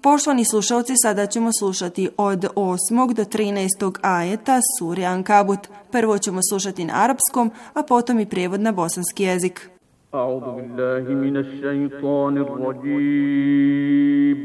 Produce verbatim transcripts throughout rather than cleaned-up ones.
Poštovani slušalci, sada ćemo slušati od osmog do trinaestog ajeta sure Ankabut. Prvo ćemo slušati na arapskom, a potom i prijevod na bosanski jezik. A'udhu billahi minash shaitanir rajim.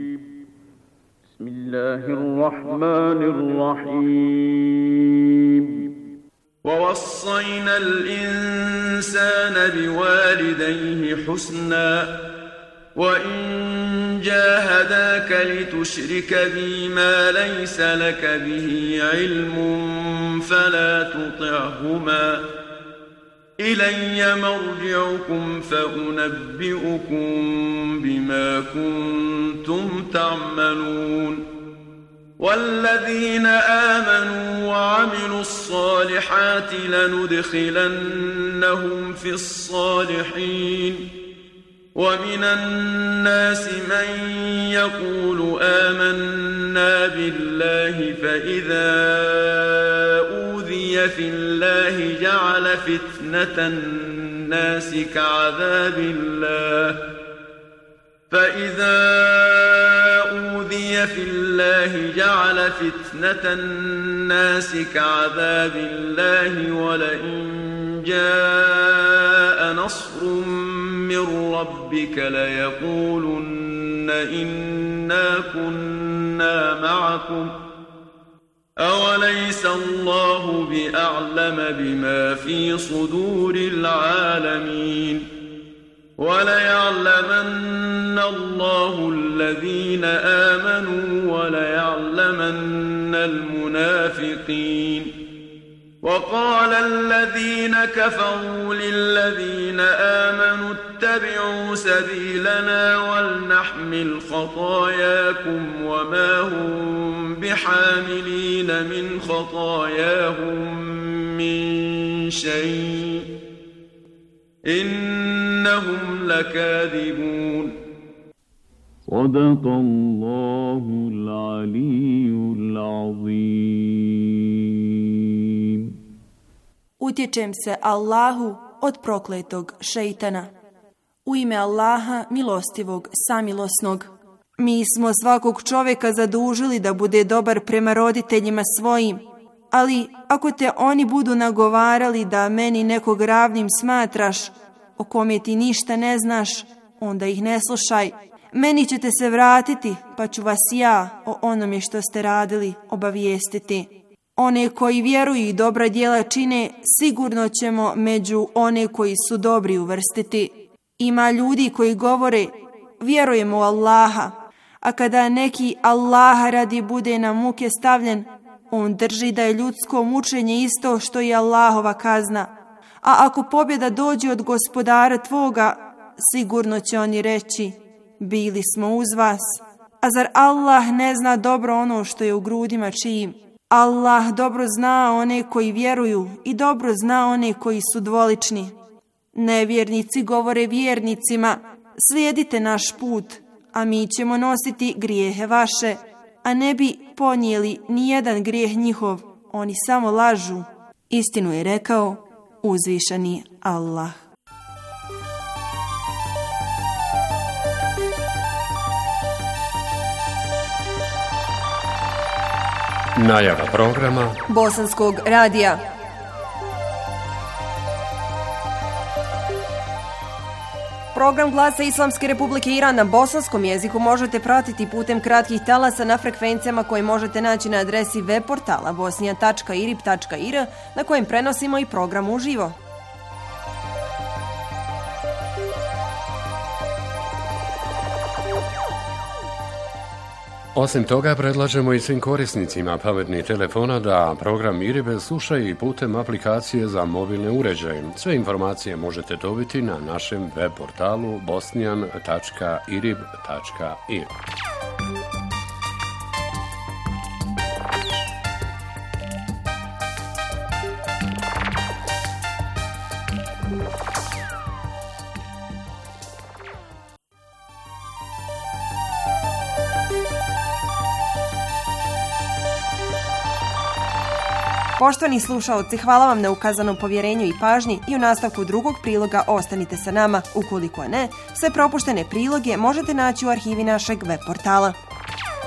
Bismillahirrahmanirrahim. وَوَصَّيْنَا الْإِنسَانَ بِوَالِدَيْهِ حُسْنًا وَإِنْ جَاهَدَاكَ لِتُشْرِكَ بِي مَا لَيْسَ لَكَ بِهِ عِلْمٌ فَلَا تُطِعْهُمَا إِلَيَّ مَرْجِعُكُمْ فَأُنَبِّئُكُمْ بِمَا كُنْتُمْ تَعْمَلُونَ وَالَّذِينَ آمَنُوا وَعَمِلُوا الصَّالِحَاتِ لَنُدْخِلَنَّهُمْ فِي الصَّالِحِينَ وَمِنَ النَّاسِ مَنْ يَقُولُ آمَنَّا بِاللَّهِ فَإِذَا أُوذِيَ فِي اللَّهِ جَعَلَ فِتْنَةَ النَّاسِ كَعَذَابِ اللَّهِ فَإِذَا أُوذِيَ فِي اللَّهِ جَعَلَ فِتْنَةَ النَّاسِ كَعَذَابِ اللَّهِ وَلَئِنْ جَاءَ نَصْرٌ مِّن رَّبِّكَ لَيَقُولُنَّ إِنَّا كُنَّا مَعَكُمْ أَوَلَيْسَ اللَّهُ بِأَعْلَمَ بِمَا فِي صُدُورِ الْعَالَمِينَ وَلَيَعْلَمَنَّ اللَّهُ الَّذِينَ آمَنُوا وَلَيَعْلَمَنَّ الْمُنَافِقِينَ وَقَالَ الَّذِينَ كَفَرُوا لِلَّذِينَ آمَنُوا اتَّبِعُوا سَبِيلَنَا وَلْنَحْمِلْ خَطَايَاكُمْ وَمَا هُمْ بِحَامِلِينَ مِنْ خَطَايَاهُمْ مِنْ شَيْءٍ إنهم لكاذبون صدق الله العلي العظيم. Utječem se Allahu od prokletog šejtana. U ime Allaha, milostivog, samilosnog. Mi smo svakog čovjeka zadužili da bude dobar prema roditeljima svojim, ali ako te oni budu nagovarali da meni nekog ravnim smatraš, o kome ti ništa ne znaš, onda ih ne slušaj. Meni ćete se vratiti, pa ću vas ja o onome što ste radili obavijestiti. One koji vjeruju i dobra djela čine, sigurno ćemo među one koji su dobri uvrstiti. Ima ljudi koji govore, vjerujemo u Allaha, a kada neki Allaha radi bude na muke stavljen, on drži da je ljudsko mučenje isto što i Allahova kazna. A ako pobjeda dođe od gospodara tvoga, sigurno će oni reći, bili smo uz vas. A zar Allah ne zna dobro ono što je u grudima čijim? Allah dobro zna one koji vjeruju i dobro zna one koji su dvolični. Nevjernici govore vjernicima, slijedite naš put, a mi ćemo nositi grijehe vaše, a ne bi ponijeli ni jedan grijeh njihov, oni samo lažu. Istinu je rekao uzvišeni Allah. Najava programa Bosanskog radija. Program Glasa Islamske Republike Iran na bosanskom jeziku možete pratiti putem kratkih talasa na frekvencijama koje možete naći na adresi web portala bosnija tačka irib tačka ir na kojem prenosimo i program uživo. Osim toga, predlažemo i svim korisnicima pametnih telefona da program Iribe slušaju i putem aplikacije za mobilne uređaje. Sve informacije možete dobiti na našem web portalu bosnijan tačka irib tačka ir. Poštovani slušaoci, hvala vam na ukazanom povjerenju i pažnji i u nastavku drugog priloga ostanite sa nama. Ukoliko ne, sve propuštene priloge možete naći u arhivi našeg web portala.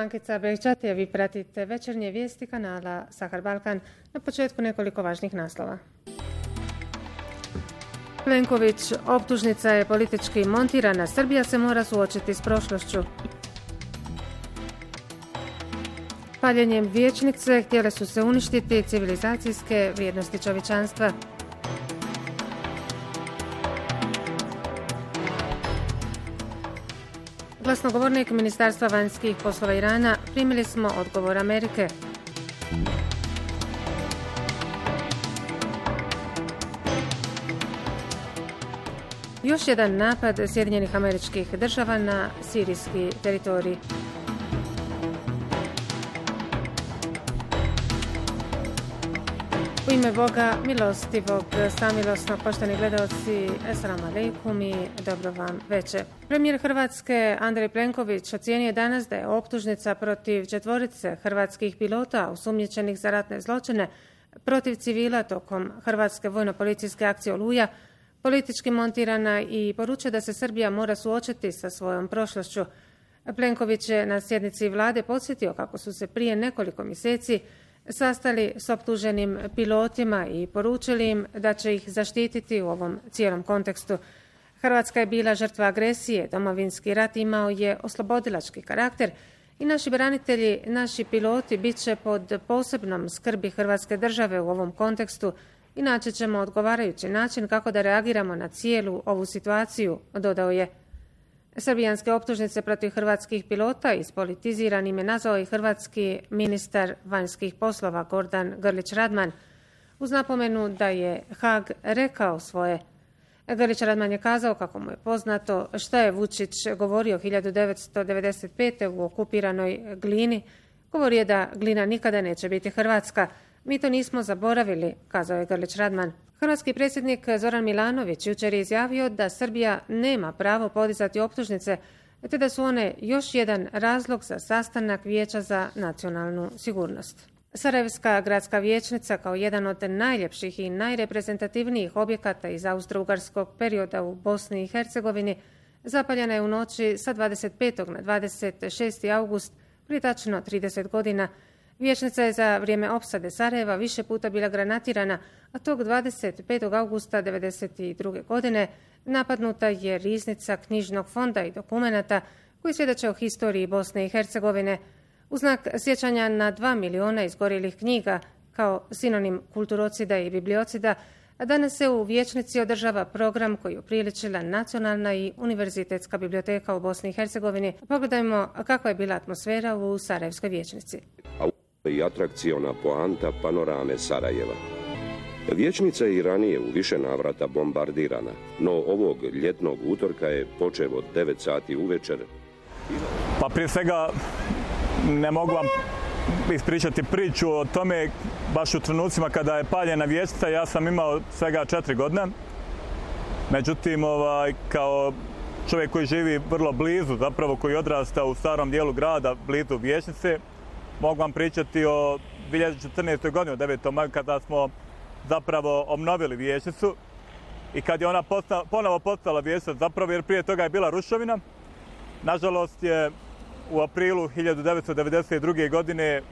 Ankica Behčatija, vi pratite večernje vijesti kanala Sahar Balkan. Na početku nekoliko važnih naslova. Plenković, optužnica je politički montirana, Srbija se mora suočiti s prošlošću. Paljenjem vijećnice htjele su se uništiti civilizacijske vrijednosti čovječanstva. Glasnogovornik Ministarstva vanjskih poslova Irana: primili smo odgovor Amerike. Još jedan napad Sjedinjenih Američkih Država na sirijski teritorij. U ime Boga milostivog, samilosnog, poštovani gledaoci, assalamu alaikum i dobro vam večer. Premijer Hrvatske Andrej Plenković ocijenio danas da je optužnica protiv četvorice hrvatskih pilota osumnjičenih za ratne zločine protiv civila tokom hrvatske vojno-policijske akcije Oluja politički montirana i poručuje da se Srbija mora suočiti sa svojom prošlošću. Plenković je na sjednici vlade podsjetio kako su se prije nekoliko mjeseci sastali s optuženim pilotima i poručili im da će ih zaštititi u ovom cijelom kontekstu. Hrvatska je bila žrtva agresije, Domovinski rat imao je oslobodilački karakter i naši branitelji, naši piloti bit će pod posebnom skrbi Hrvatske države u ovom kontekstu i naći ćemo odgovarajući način kako da reagiramo na cijelu ovu situaciju, dodao je. Srbijanske optužnice protiv hrvatskih pilota ispolitiziranim je nazvao i hrvatski ministar vanjskih poslova Gordan Grlić Radman uz napomenu da je Haag rekao svoje. Grlić Radman je kazao kako mu je poznato šta je Vučić govorio hiljadu devetsto devedeset pete. u okupiranoj Glini. Govorio je da Glina nikada neće biti Hrvatska. Mi to nismo zaboravili, kazao je Grlić Radman. Hrvatski predsjednik Zoran Milanović jučer je izjavio da Srbija nema pravo podizati optužnice, te da su one još jedan razlog za sastanak Vijeća za nacionalnu sigurnost. Sarajevska gradska vijećnica kao jedan od najljepših i najreprezentativnijih objekata iz austro-ugarskog perioda u Bosni i Hercegovini zapaljena je u noći sa dvadeset petog na dvadeset šesti august prije tačno trideset godina. Vijećnica je za vrijeme opsade Sarajeva više puta bila granatirana, a tog dvadeset petog augusta devedeset druge. godine napadnuta je riznica knjižnog fonda i dokumenata koji svjedoče o historiji Bosne i Hercegovine. U znak sjećanja na dva miliona izgorjelih knjiga kao sinonim kulturocida i bibliocida, danas se u vijećnici održava program koji je upriličila Nacionalna i univerzitetska biblioteka u Bosni i Hercegovini. Pogledajmo kakva je bila atmosfera u Sarajevskoj vijećnici. I atrakciona poanta panorame Sarajeva. Vijećnica je i ranije u više navrata bombardirana, no ovog ljetnog utorka je počeo od devet sati uvečer. Pa prije svega ne mogu vam ispričati priču o tome baš u trenucima kada je paljena vijećnica. Ja sam imao svega četiri godine. Međutim, ovaj, kao čovjek koji živi vrlo blizu, zapravo koji odrasta u starom dijelu grada, blizu vijećnice, mogu vam pričati o dvije tisuće četrnaestoj. godini, u devetom maju, kada smo zapravo obnovili vijećnicu i kad je ona posta, ponovo postala vijećnica, zapravo jer prije toga je bila ruševina. Nažalost je u aprilu hiljadu devetsto devedeset druge. godine e,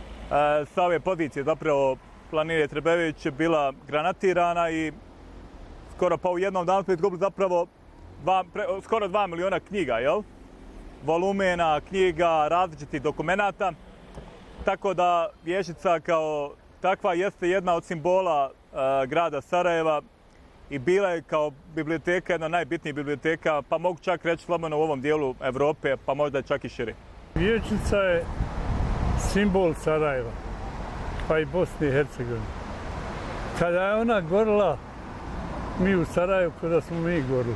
sa ove pozicije zapravo planine Trebević bila granatirana i skoro pa u jednom danu smo izgubili zapravo dva, pre, skoro dva miliona knjiga, jel? Volumena, knjiga, različitih dokumenata. Tako da vijećnica kao takva jeste jedna od simbola e, grada Sarajeva i bila je kao biblioteka jedna od najbitnijih biblioteka, pa mogu čak reći slobodno u ovom dijelu Europe, pa možda čak i šire. Vijećnica je simbol Sarajeva, pa i Bosne i Hercegovine. Kada je ona gorila, mi u Sarajevu, kada smo mi gorili.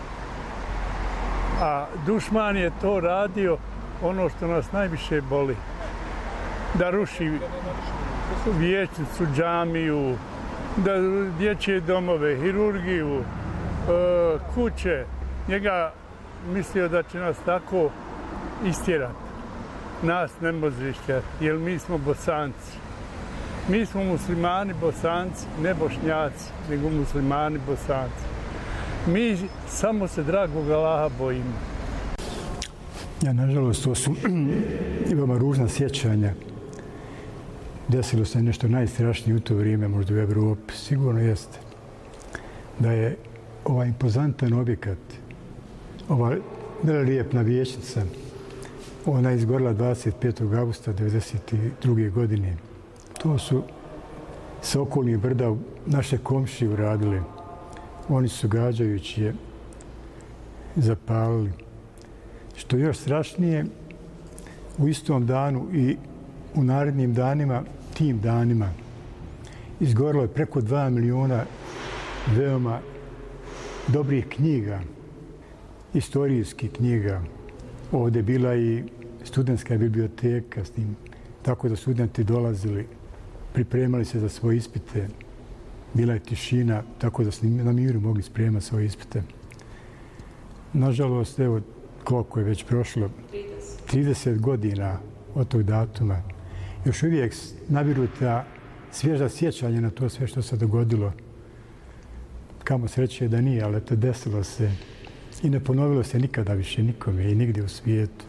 A dušman je to radio ono što nas najviše boli. Da ruši vijećnicu, džamiju, da dječje domove, hirurgiju, kuće. Njega mislio da će nas tako istjerati. Nas ne može istjerati, jer mi smo Bosanci. Mi smo muslimani Bosanci, ne Bošnjaci, nego muslimani Bosanci. Mi samo se dragog Allaha bojimo. Ja, nažalost, to su veoma ružna sjećanja. Desilo se nešto najstrašnije u to vrijeme, možda u Evropi. Sigurno jeste da je ovaj impozantan objekat, ova lijepna vijećnica, ona je izgorila dvadeset petog avgusta devedeset druge godine. To su sa okolnih brda naše komšije uradili. Oni su gađajući je zapalili. Što je još strašnije, u istom danu i u narednim danima, tim danima, izgorilo je preko dva miliona veoma dobrih knjiga, istorijskih knjiga. Ovdje je bila i studentska biblioteka s njim, tako da studenti dolazili, pripremali se za svoje ispite. Bila je tišina, tako da su na miru mogli spremati svoje ispite. Nažalost, evo, koliko je već prošlo, trideset godina od tog datuma. Još uvijek nabiru ta svježa sjećanja na to sve što se dogodilo. Kamo sreće da nije, ali to desilo se i ne ponovilo se nikada više nikome i nigdje u svijetu.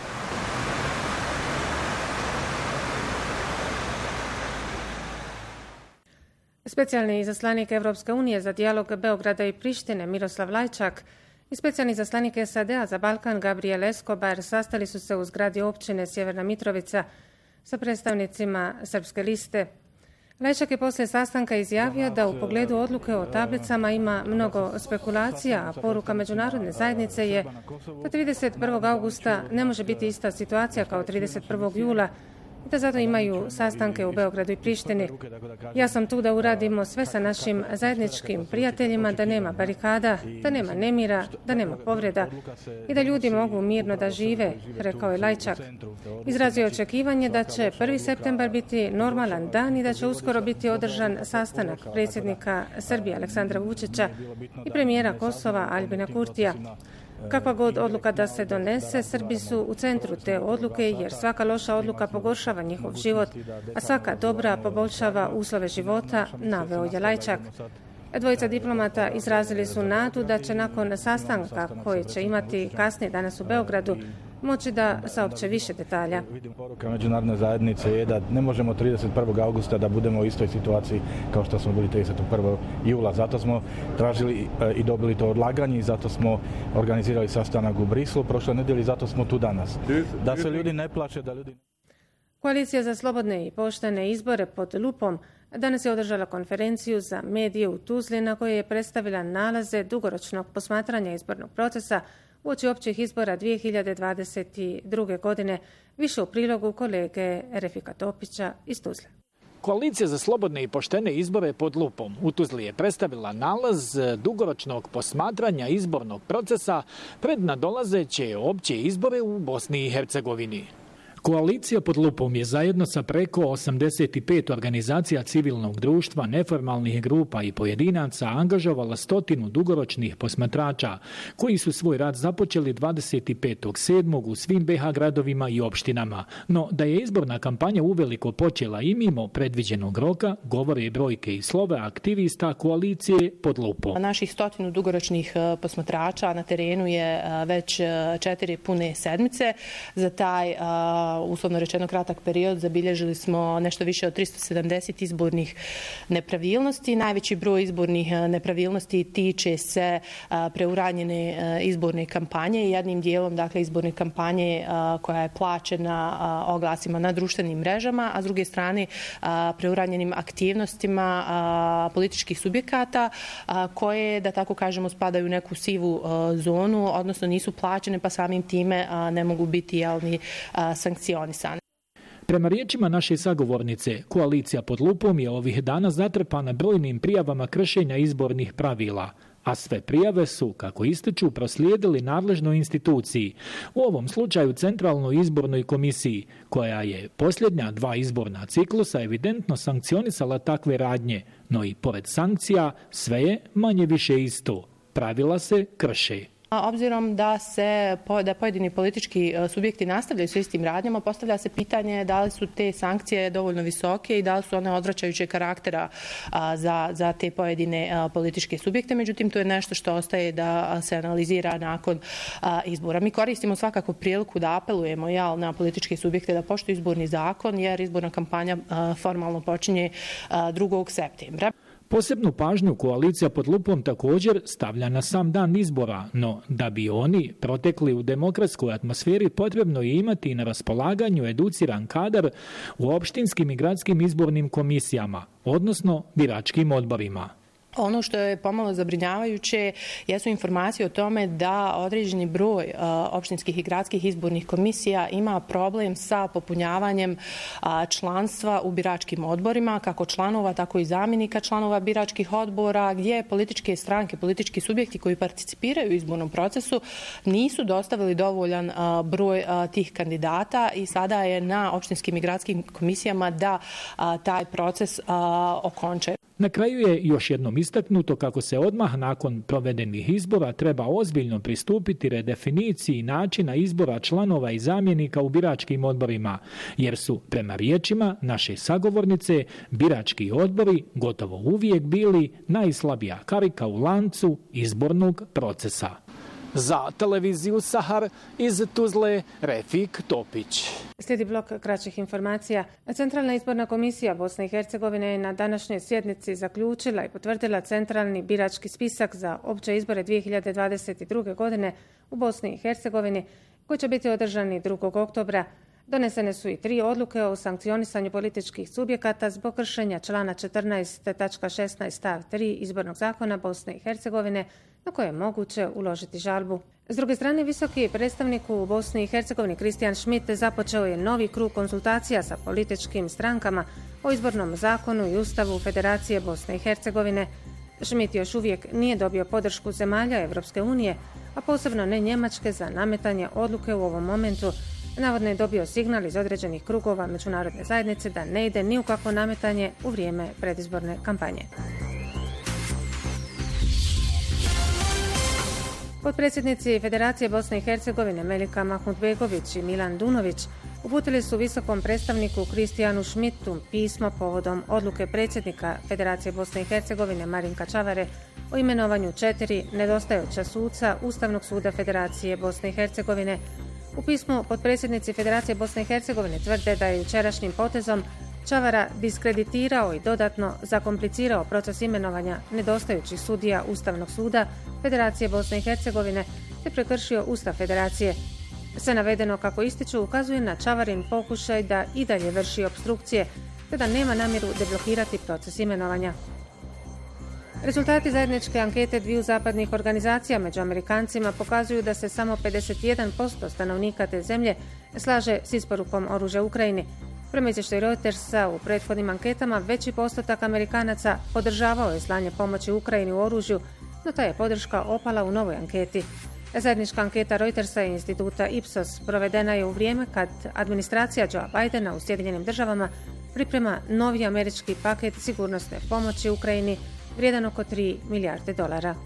Specijalni izaslanik Evropske unije za dijalog Beograda i Prištine Miroslav Lajčak i specijalni izaslanik S A D-a za Balkan Gabriel Escobar sastali su se u zgradi općine Sjeverna Mitrovica sa predstavnicima Srpske liste. Lajčak je poslije sastanka izjavio da u pogledu odluke o tablicama ima mnogo spekulacija, a poruka međunarodne zajednice je da trideset prvog augusta ne može biti ista situacija kao trideset prvog jula i da zato imaju sastanke u Beogradu i Prištini. Ja sam tu da uradimo sve sa našim zajedničkim prijateljima, da nema barikada, da nema nemira, da nema povreda i da ljudi mogu mirno da žive, rekao je Lajčak. Izrazio je očekivanje da će prvi septembar biti normalan dan i da će uskoro biti održan sastanak predsjednika Srbije Aleksandra Vučića i premijera Kosova Albina Kurtija. Kakva god odluka da se donese, Srbi su u centru te odluke jer svaka loša odluka pogoršava njihov život, a svaka dobra poboljšava uslove života, naveo je Lajčak. Dvojica diplomata izrazili su nadu da će nakon sastanka koji će imati kasnije danas u Beogradu moći da saopće više detalja. Poruka međunarodne zajednice je da ne možemo trideset prvog augusta da budemo u istoj situaciji kao što smo bili trideset prvog jula. Zato smo tražili i dobili to odlaganje i zato smo organizirali sastanak u Brislu prošle nedjelje i zato smo tu danas. Da se ljudi ne plaše, da ljudi... Koalicija za slobodne i poštene izbore pod lupom danas je održala konferenciju za medije u Tuzli na kojoj je predstavila nalaze dugoročnog posmatranja izbornog procesa uoči općih izbora dvije hiljade dvadeset druge. godine, više u prilogu kolege Refika Topića iz Tuzle. Koalicija za slobodne i poštene izbore pod lupom u Tuzli je predstavila nalaz dugoročnog posmatranja izbornog procesa pred nadolazeće opće izbore u Bosni i Hercegovini. Koalicija pod lupom je zajedno sa preko osamdeset pet organizacija civilnog društva, neformalnih grupa i pojedinaca angažovala stotinu dugoročnih posmatrača koji su svoj rad započeli dvadeset petog sedmog u svim be ha gradovima i opštinama. No da je izborna kampanja uveliko počela i mimo predviđenog roka, govore brojke i slove aktivista koalicije pod lupom. Naših stotinu dugoročnih posmatrača na terenu je već četiri pune sedmice. Za taj uslovno rečeno kratak period zabilježili smo nešto više od tristo sedamdeset izbornih nepravilnosti. Najveći broj izbornih nepravilnosti tiče se preuranjene izborne kampanje i jednim dijelom dakle izborne kampanje koja je plaćena oglasima na društvenim mrežama, a s druge strane preuranjenim aktivnostima političkih subjekata koje, da tako kažemo, spadaju u neku sivu zonu, odnosno nisu plaćene pa samim time ne mogu biti javni sankcionisane. Prema riječima naše sagovornice, koalicija pod lupom je ovih dana zatrpana brojnim prijavama kršenja izbornih pravila, a sve prijave su, kako ističu, proslijedili nadležnoj instituciji, u ovom slučaju Centralnoj izbornoj komisiji, koja je posljednja dva izborna ciklusa evidentno sankcionisala takve radnje, no i pored sankcija sve je manje više isto. Pravila se krše. Obzirom da se da pojedini politički subjekti nastavljaju s istim radnjama, postavlja se pitanje da li su te sankcije dovoljno visoke i da li su one odvraćajućeg karaktera za, za te pojedine političke subjekte. Međutim, to je nešto što ostaje da se analizira nakon izbora. Mi koristimo svakako priliku da apelujemo jel, na političke subjekte da poštuju izborni zakon, jer izborna kampanja formalno počinje drugog septembra. Posebnu pažnju koalicija pod lupom također stavlja na sam dan izbora, no da bi oni protekli u demokratskoj atmosferi potrebno je imati na raspolaganju educiran kadar u opštinskim i gradskim izbornim komisijama, odnosno biračkim odborima. Ono što je pomalo zabrinjavajuće jesu informacije o tome da određeni broj opštinskih i gradskih izbornih komisija ima problem sa popunjavanjem članstva u biračkim odborima, kako članova, tako i zamjenika članova biračkih odbora, gdje političke stranke, politički subjekti koji participiraju u izbornom procesu nisu dostavili dovoljan broj tih kandidata i sada je na opštinskim i gradskim komisijama da taj proces okonče. Na kraju je još jednom istaknuto kako se odmah nakon provedenih izbora treba ozbiljno pristupiti redefiniciji načina izbora članova i zamjenika u biračkim odborima, jer su, prema riječima naše sagovornice, birački odbori gotovo uvijek bili najslabija karika u lancu izbornog procesa. Za televiziju Sahar iz Tuzle, Refik Topić. Slijedi blok kraćih informacija. Centralna izborna komisija Bosne i Hercegovine je na današnjoj sjednici zaključila i potvrdila centralni birački spisak za opće izbore dvije hiljade dvadeset druge. godine u Bosni i Hercegovini, koji će biti održani drugog oktobra. Donesene su i tri odluke o sankcionisanju političkih subjekata zbog kršenja člana četrnaest tačka šesnaest stav tri izbornog zakona Bosne i Hercegovine, na koje je moguće uložiti žalbu. S druge strane, visoki predstavnik u Bosni i Hercegovini Kristijan Schmidt započeo je novi krug konsultacija sa političkim strankama o izbornom zakonu i ustavu Federacije Bosne i Hercegovine. Schmidt još uvijek nije dobio podršku zemalja Evropske unije, a posebno ne Njemačke, za nametanje odluke u ovom momentu. Navodno je dobio signal iz određenih krugova međunarodne zajednice da ne ide ni u kakvo nametanje u vrijeme predizborne kampanje. Potpredsjednici Federacije Bosne i Hercegovine Melika Mahmudbegović i Milan Dunović uputili su visokom predstavniku Kristijanu Schmidtu pismo povodom odluke predsjednika Federacije Bosne i Hercegovine Marinka Čavare o imenovanju četiri nedostajuća suca Ustavnog suda Federacije Bosne i Hercegovine. U pismu potpredsjednici Federacije Bosne i Hercegovine tvrde da je jučerašnjim potezom Čavara diskreditirao i dodatno zakomplicirao proces imenovanja nedostajućih sudija Ustavnog suda Federacije Bosne i Hercegovine te prekršio Ustav Federacije. Sve navedeno, kako ističu, ukazuje na Čavarin pokušaj da i dalje vrši opstrukcije te da nema namjeru deblokirati proces imenovanja. Rezultati zajedničke ankete dviju zapadnih organizacija među Amerikancima pokazuju da se samo pedeset jedan posto stanovnika te zemlje slaže s isporukom oružja Ukrajini. Prema izvještaju Reutersa, u prethodnim anketama veći postotak Amerikanaca podržavao je slanje pomoći Ukrajini u oružju, no ta je podrška opala u novoj anketi. Zajednička anketa Reutersa i instituta Ipsos provedena je u vrijeme kad administracija Joea Bidena u Sjedinjenim državama priprema novi američki paket sigurnosne pomoći Ukrajini vrijedan oko tri milijarde dolara.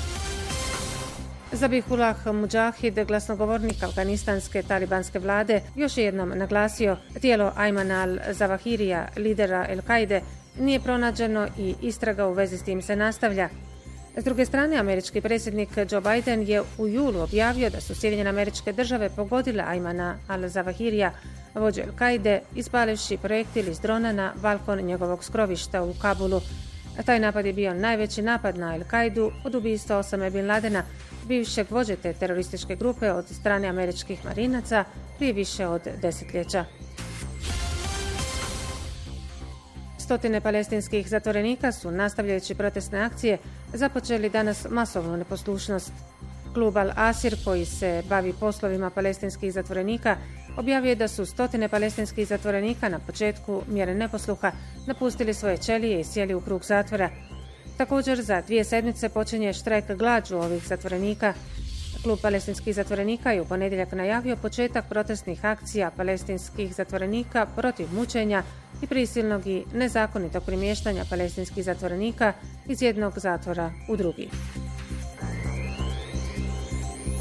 Zabihullah Mudžahid, glasnogovornik afganistanske talibanske vlade, još je jednom naglasio tijelo Ajmana al-Zawahirija, lidera El-Kaide, nije pronađeno i istraga u vezi s tim se nastavlja. S druge strane, američki predsjednik Joe Biden je u julu objavio da su Sjedinjene Američke Države pogodile Ajmana al-Zawahirija, vođu El-Kaide, ispalivši projektil iz drona na balkon njegovog skrovišta u Kabulu. Taj napad je bio najveći napad na El-Kaidu od ubistva Osame Bin Ladena, bivšeg vođe te terorističke grupe, od strane američkih marinaca prije više od desetljeća. Stotine palestinskih zatvorenika su, nastavljajući protestne akcije, započeli danas masovnu neposlušnost. Klub Al-Asir, koji se bavi poslovima palestinskih zatvorenika, objavio je da su stotine palestinskih zatvorenika na početku mjere neposluha napustili svoje ćelije i sjeli u krug zatvora. Također, za dvije sedmice počinje štrajk glađu ovih zatvorenika. Klub palestinskih zatvorenika je u ponedjeljak najavio početak protestnih akcija palestinskih zatvorenika protiv mučenja i prisilnog i nezakonitog premještanja palestinskih zatvorenika iz jednog zatvora u drugi.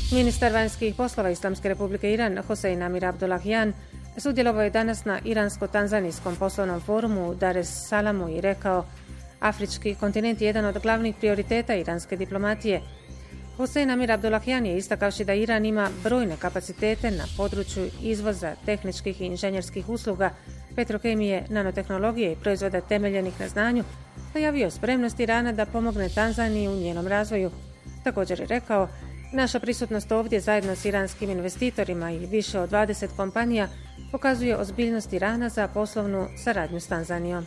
Ministar vanjskih poslova Islamske republike Iran, Hosein Amir Abdullahian, sudjelovao je danas na iransko-tanzanijskom poslovnom forumu u Dar es Salamu i rekao: Afrički kontinent je jedan od glavnih prioriteta iranske diplomatije. Hosein Amir Abdullahian je istakavši da Iran ima brojne kapacitete na području izvoza tehničkih i inženjerskih usluga, petrokemije, nanotehnologije i proizvoda temeljenih na znanju, najavio spremnost Irana da pomogne Tanzaniji u njenom razvoju. Također je rekao: naša prisutnost ovdje zajedno s iranskim investitorima i više od dvadeset kompanija pokazuje ozbiljnost Irana za poslovnu saradnju s Tanzanijom.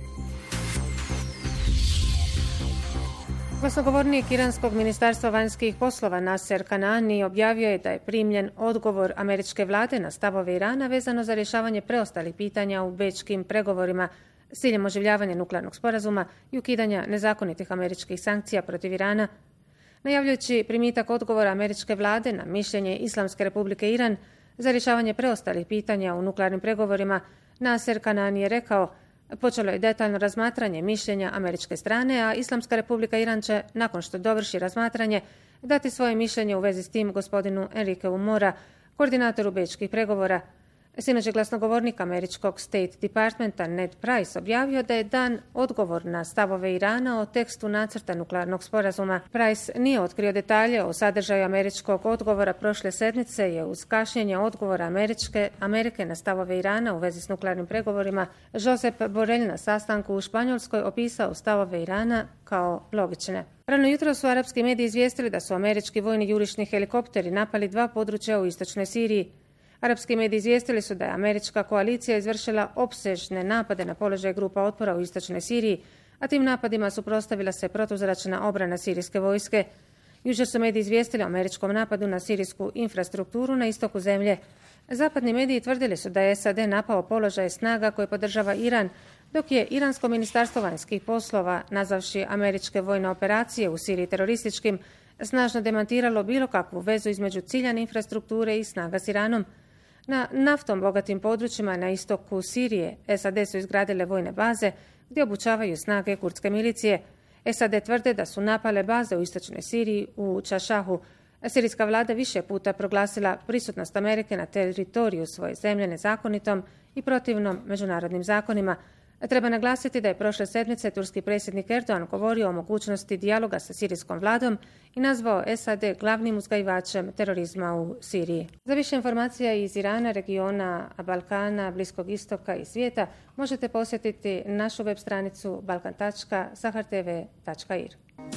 Glasnogovornik Iranskog ministarstva vanjskih poslova Naser Kanani objavio je da je primljen odgovor američke vlade na stavove Irana vezano za rješavanje preostalih pitanja u bečkim pregovorima s ciljem oživljavanja nuklearnog sporazuma i ukidanja nezakonitih američkih sankcija protiv Irana. Najavljujući primitak odgovora američke vlade na mišljenje Islamske republike Iran za rješavanje preostalih pitanja u nuklearnim pregovorima, Naser Kanani je rekao: počelo je detaljno razmatranje mišljenja američke strane, a Islamska republika Iran će, nakon što dovrši razmatranje, dati svoje mišljenje u vezi s tim gospodinu Enriqueu Mora, koordinatoru bečkih pregovora. Sinoć je glasnogovornik američkog State Departmenta Ned Price objavio da je dan odgovor na stavove Irana o tekstu nacrta nuklearnog sporazuma. Price nije otkrio detalje o sadržaju američkog odgovora prošle sedmice, je uz kašnjenje odgovora Američke, Amerike na stavove Irana u vezi s nuklearnim pregovorima Josep Borrell na sastanku u Španjolskoj opisao stavove Irana kao logične. Rano jutro su arapski mediji izvijestili da su američki vojni jurišni helikopteri napali dva područja u istočnoj Siriji. Arapski mediji izvijestili su da je američka koalicija izvršila opsežne napade na položaj grupa otpora u istočnoj Siriji, a tim napadima suprotstavila se protuzračna obrana sirijske vojske. Jučer su mediji izvijestili o američkom napadu na sirijsku infrastrukturu na istoku zemlje. Zapadni mediji tvrdili su da je S A D napao položaje snaga koje podržava Iran, dok je Iransko ministarstvo vanjskih poslova, nazavši američke vojne operacije u Siriji terorističkim, snažno demantiralo bilo kakvu vezu između ciljane infrastrukture i snaga s Iranom. Na naftom bogatim područjima na istoku Sirije S A D su izgradile vojne baze gdje obučavaju snage kurdske milicije. S A D tvrde da su napale baze u istočnoj Siriji u Čašahu. Sirijska vlada više puta proglasila prisutnost Amerike na teritoriju svoje zemlje nezakonitom i protivnom međunarodnim zakonima. Treba naglasiti da je prošle sedmice turski predsjednik Erdogan govorio o mogućnosti dijaloga sa sirijskom vladom i nazvao S A D glavnim uzgajivačem terorizma u Siriji. Za više informacija iz Irana, regiona Balkana, Bliskog istoka i svijeta možete posjetiti našu web stranicu balkan tačka sahar t v tačka i r.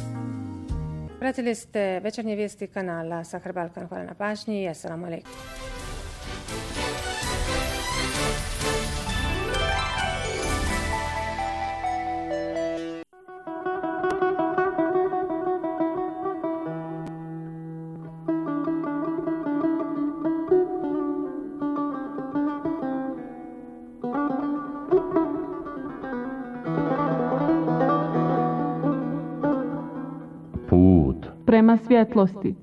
Pratili ste večernje vijesti kanala Sahar Balkan. Hvala na pažnji i assalamu alaikum. Prema svjetlosti.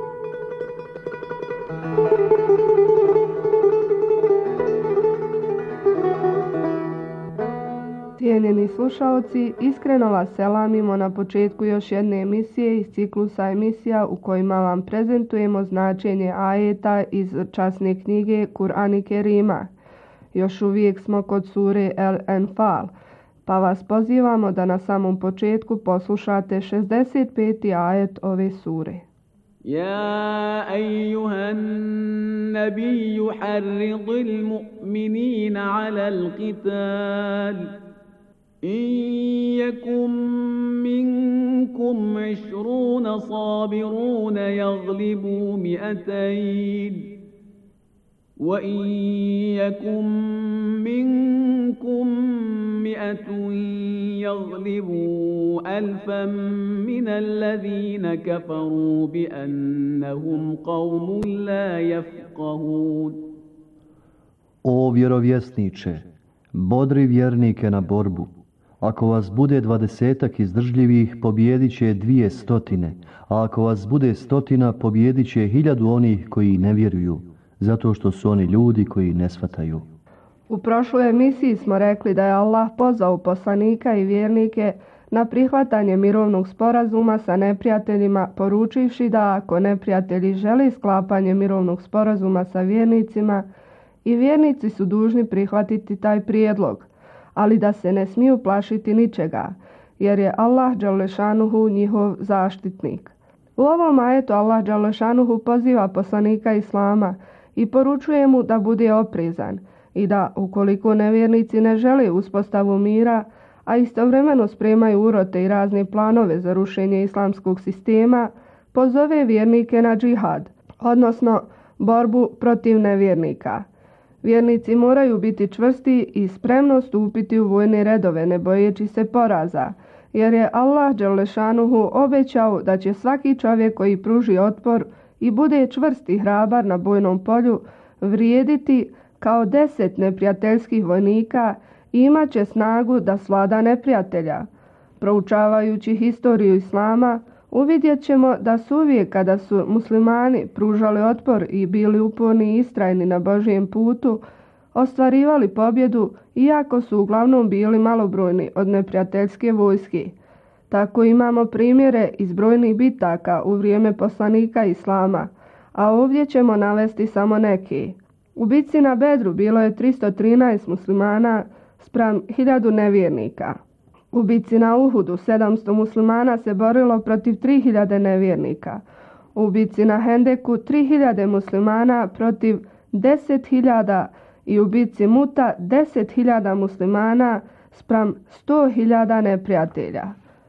Cijenjeni slušaoci, iskreno vas selamimo na početku još jedne emisije iz ciklusa emisija u kojima vam prezentujemo značenje ajeta iz časne knjige Kur'an Kerima. Još uvijek smo kod sure El Enfal, pa vas pozivamo da na samom početku poslušate šezdeset peti ajet ove sure. يا أيها النبي حرض المؤمنين على القتال إن يكن منكم عشرون صابرون يغلبوا مئتين وإن يكن منكم مئة يغلبوا ألفا من الذين كفروا بأنهم قوم لا يفقهون. O vjerovjesniče, bodri vjernike na borbu. Ako vas bude dvadesetak izdržljivih, pobijedit će dvije stotine, a ako vas bude stotina, pobijedit će hiljadu onih koji ne vjeruju, zato što su oni ljudi koji ne shvataju. U prošloj emisiji smo rekli da je Allah pozvao poslanika i vjernike na prihvatanje mirovnog sporazuma sa neprijateljima, poručivši da ako neprijatelji žele sklapanje mirovnog sporazuma sa vjernicima, i vjernici su dužni prihvatiti taj prijedlog, ali da se ne smiju plašiti ničega, jer je Allah dželešanuhu njihov zaštitnik. U ovom ajetu Allah dželešanuhu poziva poslanika Islama i poručuje mu da bude oprezan i da, ukoliko nevjernici ne žele uspostavu mira, a istovremeno spremaju urote i razne planove za rušenje islamskog sistema, pozove vjernike na džihad, odnosno borbu protiv nevjernika. Vjernici moraju biti čvrsti i spremno stupiti u vojne redove, ne bojeći se poraza, jer je Allah dželešanuhu obećao da će svaki čovjek koji pruži otpor i bude čvrst i hrabar na bojnom polju vrijediti kao deset neprijateljskih vojnika i imat će snagu da svlada neprijatelja. Proučavajući historiju Islama, uvidjet ćemo da su uvijek kada su muslimani pružali otpor i bili uporni i istrajni na Božijem putu, ostvarivali pobjedu, iako su uglavnom bili malobrojni od neprijateljske vojske. Tako imamo primjere iz brojnih bitaka u vrijeme poslanika Islama, a ovdje ćemo navesti samo neke. U bitci na Bedru bilo je tristo trinaest muslimana spram hiljadu nevjernika. U bitci na Uhudu sedamsto muslimana se borilo protiv tri hiljade nevjernika. U bitci na Hendeku tri hiljade muslimana protiv deset hiljada i u bitci Muta deset hiljada muslimana spram sto hiljada neprijatelja.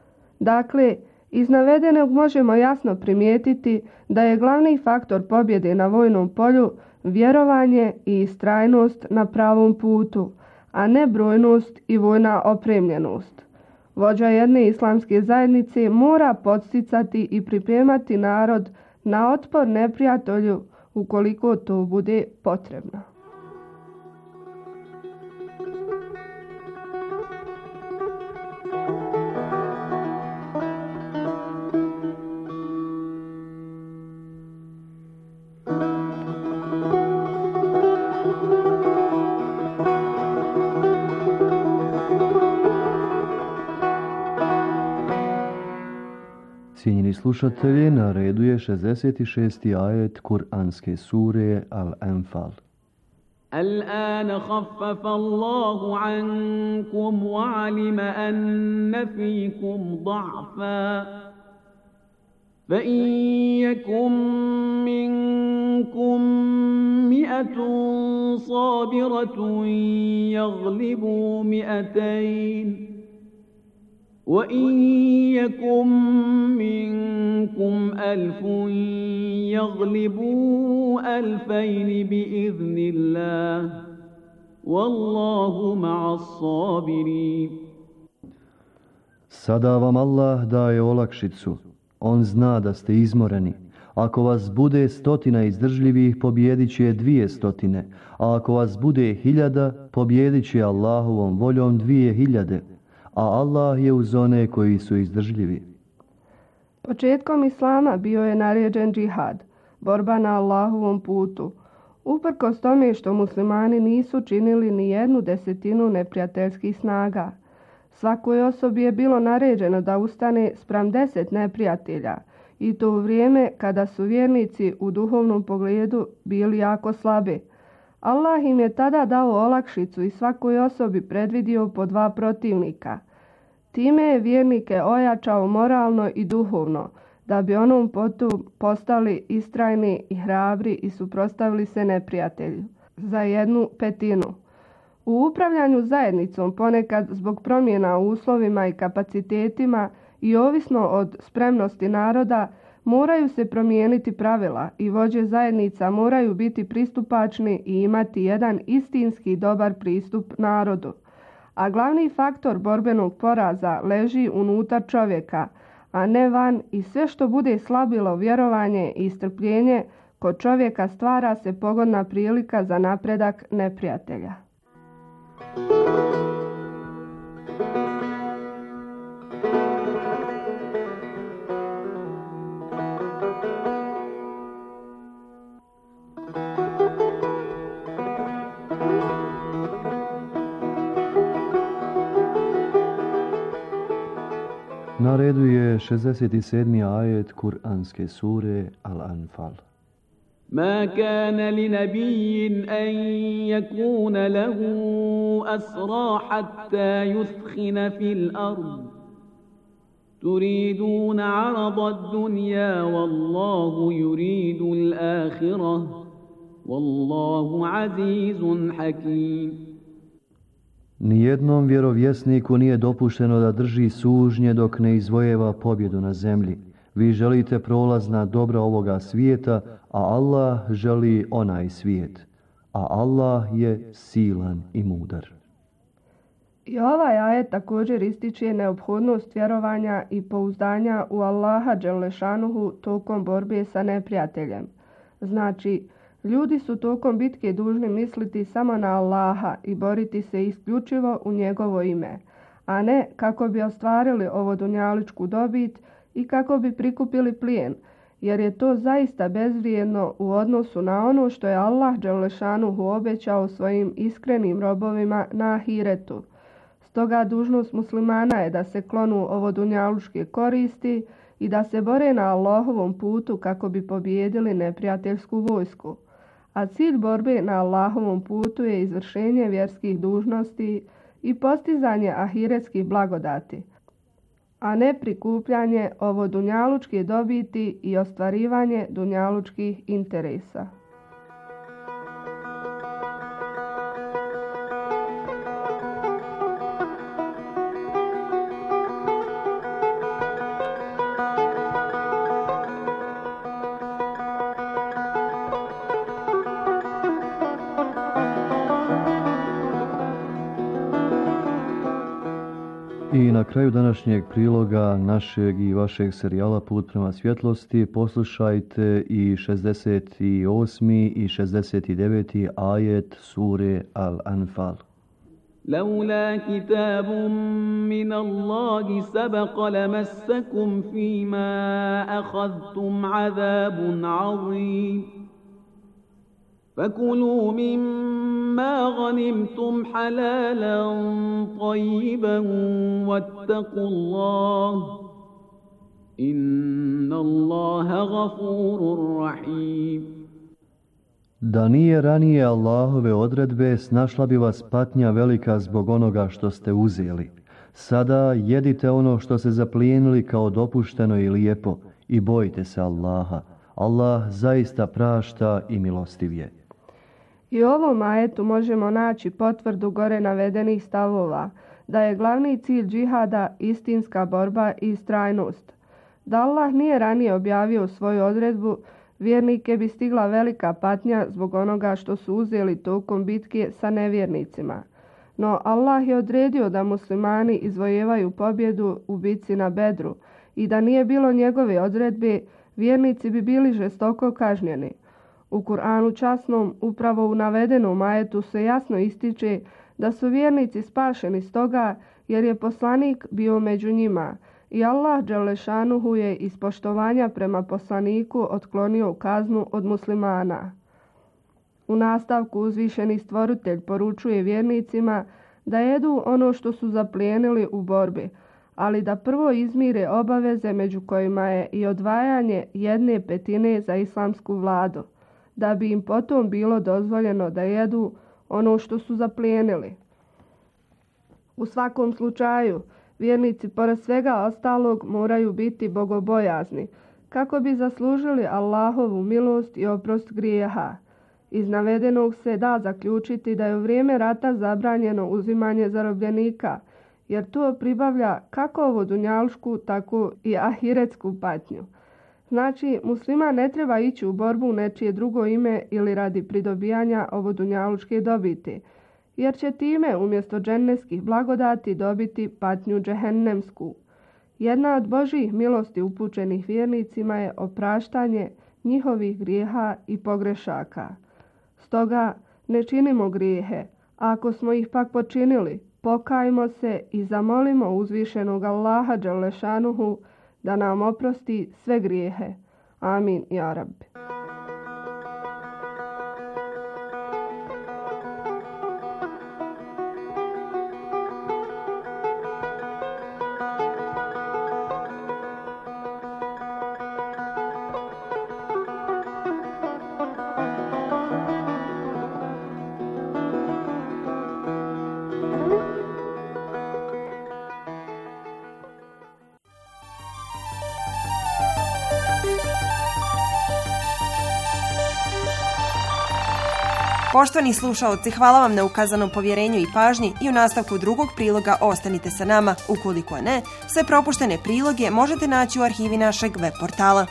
Dakle, iz navedenog možemo jasno primijetiti da je glavni faktor pobjede na vojnom polju vjerovanje i istrajnost na pravom putu, a ne brojnost i vojna opremljenost. Vođa jedne islamske zajednice mora podsticati i pripremati narod na otpor neprijatelju ukoliko to bude potrebno. Cijenjeni slušatelji, na redu je šezdeset šesti ajet Kur'anske sure Al-Anfal. الآن خفف الله عنكم وعلم أن فيكم ضعفا فإن يكن منكم مئة صابرة يغلبوا مئتين وَإِنْ يَكُنْ مِنْكُمْ أَلْفٌ يَغْلِبُوا أَلْفَيْنِ بِإِذْنِ اللَّهِ وَاللَّهُ مَعَ الصَّابِرِينَ. Sada vam Allah daje olakšicu. On zna da ste izmoreni. Ako vas bude stotina izdržljivih, pobjedit će dvije stotine. A ako vas bude hiljada, pobjedit će Allahovom voljom dvije hiljade. A Allah je uz one koji su izdržljivi. Početkom Islama bio je naređen džihad, borba na Allahovom putu. Uprkos tome što muslimani nisu činili ni jednu desetinu neprijateljskih snaga. Svakoj osobi je bilo naređeno da ustane spram deset neprijatelja, i to u vrijeme kada su vjernici u duhovnom pogledu bili jako slabi. Allah im je tada dao olakšicu i svakoj osobi predvidio po dva protivnika. Time je vjernike ojačao moralno i duhovno, da bi onom potu postali istrajni i hrabri i suprotstavili se neprijatelju za jednu petinu. U upravljanju zajednicom ponekad zbog promjena u uslovima i kapacitetima i ovisno od spremnosti naroda moraju se promijeniti pravila i vođe zajednica moraju biti pristupačni i imati jedan istinski dobar pristup narodu. A glavni faktor borbenog poraza leži unutar čovjeka, a ne van, i sve što bude slabilo vjerovanje i strpljenje kod čovjeka stvara se pogodna prilika za napredak neprijatelja. Na redu je šezdeset sedmi ajet Kur'anske sure Al-Anfal. ما كان لنبي أن يكون له أسرى حتى يثخن في الأرض تريدون عرض الدنيا والله يريد الآخرة والله عزيز حكيم. Nijednom vjerovjesniku nije dopušteno da drži sužnje dok ne izvojeva pobjedu na zemlji. Vi želite prolazna dobra ovoga svijeta, a Allah želi onaj svijet. A Allah je silan i mudar. I ovaj ajet također ističe neophodnost vjerovanja i pouzdanja u Allaha dželešanuhu tokom borbe sa neprijateljem. Znači, ljudi su tokom bitke dužni misliti samo na Allaha i boriti se isključivo u njegovo ime, a ne kako bi ostvarili ovo dunjaličku dobit i kako bi prikupili plijen, jer je to zaista bezvrijedno u odnosu na ono što je Allah dželešanuhu obećao svojim iskrenim robovima na ahiretu. Stoga dužnost muslimana je da se klonu ovo dunjalučke koristi i da se bore na Allahovom putu kako bi pobijedili neprijateljsku vojsku. A cilj borbe na Allahovom putu je izvršenje vjerskih dužnosti i postizanje ahiretskih blagodati, a ne prikupljanje ovo dunjalučke dobiti i ostvarivanje dunjalučkih interesa. I na kraju današnjeg priloga našeg i vašeg serijala Put prema svjetlosti poslušajte i šezdeset osmi i šezdeset deveti ajet sure Al-Anfal. لولا كتاب من الله سبق لمسكم فيما أخذتم عذاب عظيم فكلوا مما غنمتم حلالا طيبا واتقوا الله إن الله غفور رحيم. Da nije ranije Allahove odredbe, snašla bi vas patnja velika zbog onoga što ste uzeli. Sada jedite ono što ste zaplijenili kao dopušteno i lijepo i bojite se Allaha. Allah zaista prašta i milostiv je. I u ovom ajetu možemo naći potvrdu gore navedenih stavova, da je glavni cilj džihada istinska borba i istrajnost. Da Allah nije ranije objavio svoju odredbu, vjernike bi stigla velika patnja zbog onoga što su uzeli tokom bitke sa nevjernicima. No Allah je odredio da muslimani izvojevaju pobjedu u bitci na Bedru i da nije bilo njegove odredbe, vjernici bi bili žestoko kažnjeni. U Kur'anu časnom, upravo u navedenom ajetu se jasno ističe da su vjernici spašeni stoga jer je poslanik bio među njima i Allah dželešanuhu je iz poštovanja prema poslaniku otklonio kaznu od muslimana. U nastavku uzvišeni stvoritelj poručuje vjernicima da jedu ono što su zaplijenili u borbi, ali da prvo izmire obaveze među kojima je i odvajanje jedne petine za islamsku vladu, da bi im potom bilo dozvoljeno da jedu ono što su zaplijenili. U svakom slučaju, vjernici pored svega ostalog moraju biti bogobojazni, kako bi zaslužili Allahovu milost i oprost grijeha. Iz navedenog se da zaključiti da je u vrijeme rata zabranjeno uzimanje zarobljenika, jer to pribavlja kako ovo dunjalšku, tako i ahiretsku patnju. Znači, musliman ne treba ići u borbu u nečije drugo ime ili radi pridobijanja ovo dunjalučke dobiti, jer će time umjesto dženneskih blagodati dobiti patnju džehennemsku. Jedna od Božjih milosti upućenih vjernicima je opraštanje njihovih grijeha i pogrešaka. Stoga ne činimo grijehe, a ako smo ih pak počinili, pokajmo se i zamolimo uzvišenog Allaha dželešanuhu da nam oprosti sve grijehe. Amin, ja Rabbi. Poštovani slušaoci, hvala vam na ukazanom povjerenju i pažnji i u nastavku drugog priloga ostanite sa nama. Ukoliko ne, sve propuštene priloge možete naći u arhivi našeg web portala.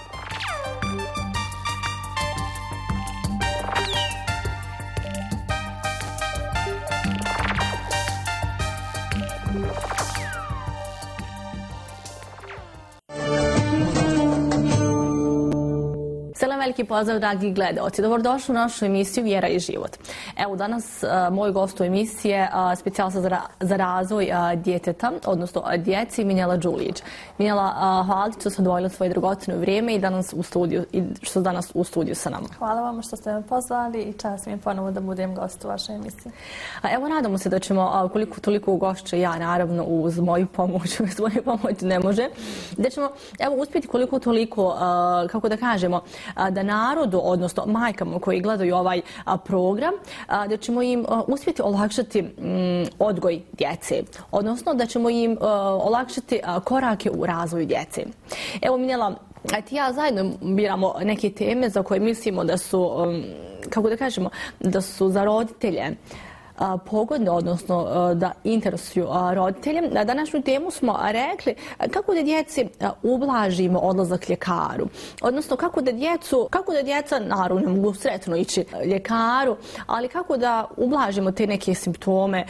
Veliki pozdrav, dragi gledaoci. Dobrodošli u našu emisiju Vjera i život. Evo, danas a, moj gost u emisiji je specijalista za, ra za razvoj a, djeteta, odnosno a, djeci, Minjela Đulić. Minjela, a, hvala što ste odvojili svoje dragocjeno vrijeme i, danas u studiju, i što ste danas u studiju sa nama. Hvala vam što ste me pozvali i čast mi je ponovo da budem gost u vašoj emisiji. A, evo, nadamo se da ćemo, a, koliko toliko ugošće ja, naravno, uz moju pomoć, uz moju pomoć ne može, da ćemo, evo, uspjeti koliko toliko, a, kako da kažemo, a, da narodu, odnosno majkama koji gledaju ovaj a, program, a, da ćemo im a, uspjeti olakšati m, odgoj djece, odnosno da ćemo im a, olakšati a, korake u razvoju djece. Evo, Minjela, ti ja zajedno biramo neke teme za koje mislimo da su, um, kako da kažemo, da su za roditelje pogodne, odnosno da interesuju roditelje. Na današnju temu smo rekli kako da djeci ublažimo odlazak ljekaru. Odnosno kako da djecu, kako da djeca, naravno ne mogu sretno ići ljekaru, ali kako da ublažimo te neke simptome,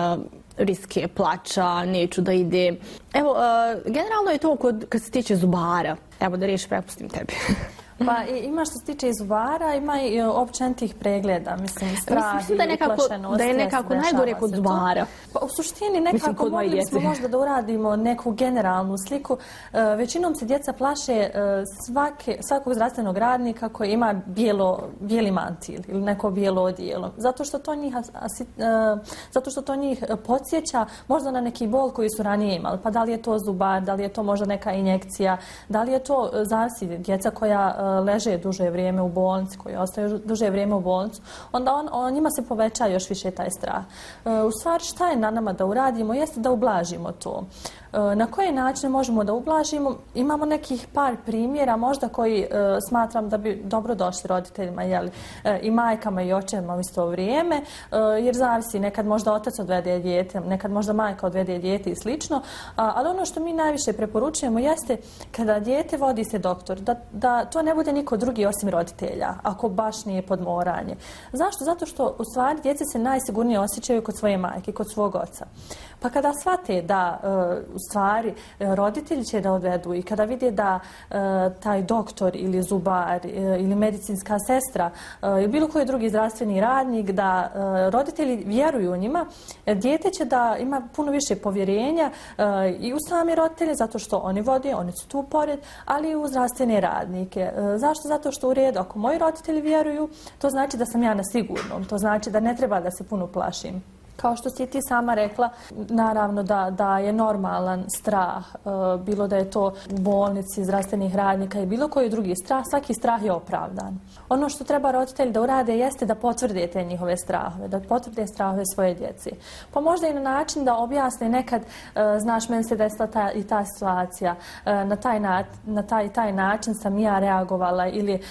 riske plača, neću da ide. Evo, generalno je to kod, kad se tiče zubara. Evo da riješi prepustim tebi. Pa ima što se tiče i zubara, ima i općenitih pregleda, mislim, strah mislim, da i uplašenost. Da je nekako najgore kod zubara. Pa u suštini nekako mislim, mogli smo možda da uradimo neku generalnu sliku. Uh, većinom se djeca plaše uh, svake, svakog zdravstvenog radnika koji ima bijelo, bijeli mantil ili neko bijelo odijelo. Zato što to njih, asi, uh, zato što to njih podsjeća možda na neki bol koji su ranije imali. Pa da li je to zubar, da li je to možda neka injekcija, da li je to uh, zavisi djeca koja uh, leže duže vrijeme u bolnici, koji ostaju duže vrijeme u bolnicu, onda on, on, njima se poveća još više taj strah. E, u stvari, šta je na nama da uradimo, jeste da ublažimo to. E, na koje načine možemo da ublažimo? Imamo nekih par primjera, možda koji e, smatram da bi dobro došli roditeljima, jeli, e, i majkama i očevima u isto vrijeme, e, jer zavisi, nekad možda otac odvede dijete, nekad možda majka odvede dijete i slično, a, ali ono što mi najviše preporučujemo jeste kada dijete vodi se doktor, da, da to ne bude niko drugi osim roditelja, ako baš nije podmoranje. Zašto? Zato što u stvari djece se najsigurnije osjećaju kod svoje majke, kod svog oca. Pa kada shvate da e, u stvari e, roditelji će da odvedu i kada vide da e, taj doktor ili zubar e, ili medicinska sestra e, ili bilo koji drugi zdravstveni radnik, da e, roditelji vjeruju u njima, e, dijete će da ima puno više povjerenja e, i u sami roditelje, zato što oni vode, oni su tu pored, ali i u zdravstvene radnike. E, zašto? Zato što u redu, ako moji roditelji vjeruju, to znači da sam ja na sigurnom, to znači da ne treba da se puno plašim. Kao što si ti sama rekla, naravno da, da je normalan strah, e, bilo da je to u bolnici, zdravstvenih radnika i bilo koji drugi strah, svaki strah je opravdan. Ono što treba roditelji da urade jeste da potvrde te njihove strahove, da potvrde strahove svoje djece. Pa možda i na način da objasne nekad, e, znaš, meni se desila ta, i ta situacija, e, na, taj na, na taj, taj način sam ja reagovala ili e,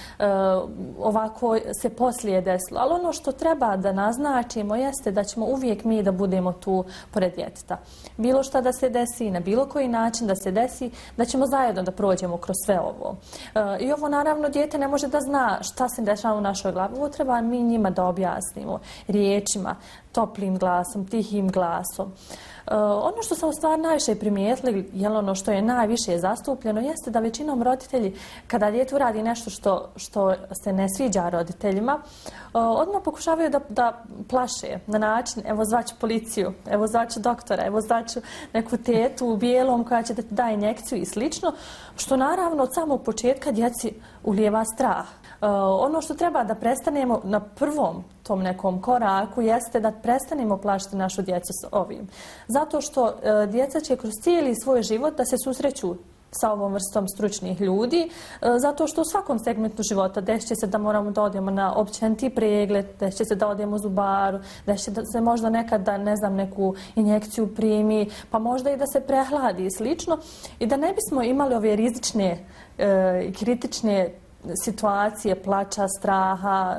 ovako se poslije desilo. Ali ono što treba da naznačimo jeste da ćemo uvijek mi da budemo tu pored djeteta. Bilo šta da se desi, na bilo koji način da se desi, da ćemo zajedno da prođemo kroz sve ovo. E, I ovo naravno dijete ne može da zna šta se dešava u našoj glavi. Ovo treba mi njima da objasnimo riječima, toplim glasom, tihim glasom. Uh, ono što sam u stvari najviše primijetili, jel ono što je najviše zastupljeno, jeste da većinom roditelji, kada dijete uradi nešto što, što se ne sviđa roditeljima, uh, odmah pokušavaju da, da plaše na način, evo zvaću policiju, evo zvaću doktora, evo zvaću neku tetu u bijelom koja će da ti da injekciju i slično, što naravno od samog početka djeci ulijeva strah. Uh, ono što treba da prestanemo na prvom tom nekom koraku jeste da prestanemo plašiti našu djecu s ovim. Zato što uh, djeca će kroz cijeli svoj život da se susreću sa ovom vrstom stručnih ljudi, uh, zato što u svakom segmentu života desit će se da moramo da odemo na općeniti pregled, desit će se da odemo u zubaru, desit će da se možda nekad da, ne znam, neku injekciju primi, pa možda i da se prehladi i slično. I da ne bismo imali ove rizične i uh, kritične situacije plača, straha,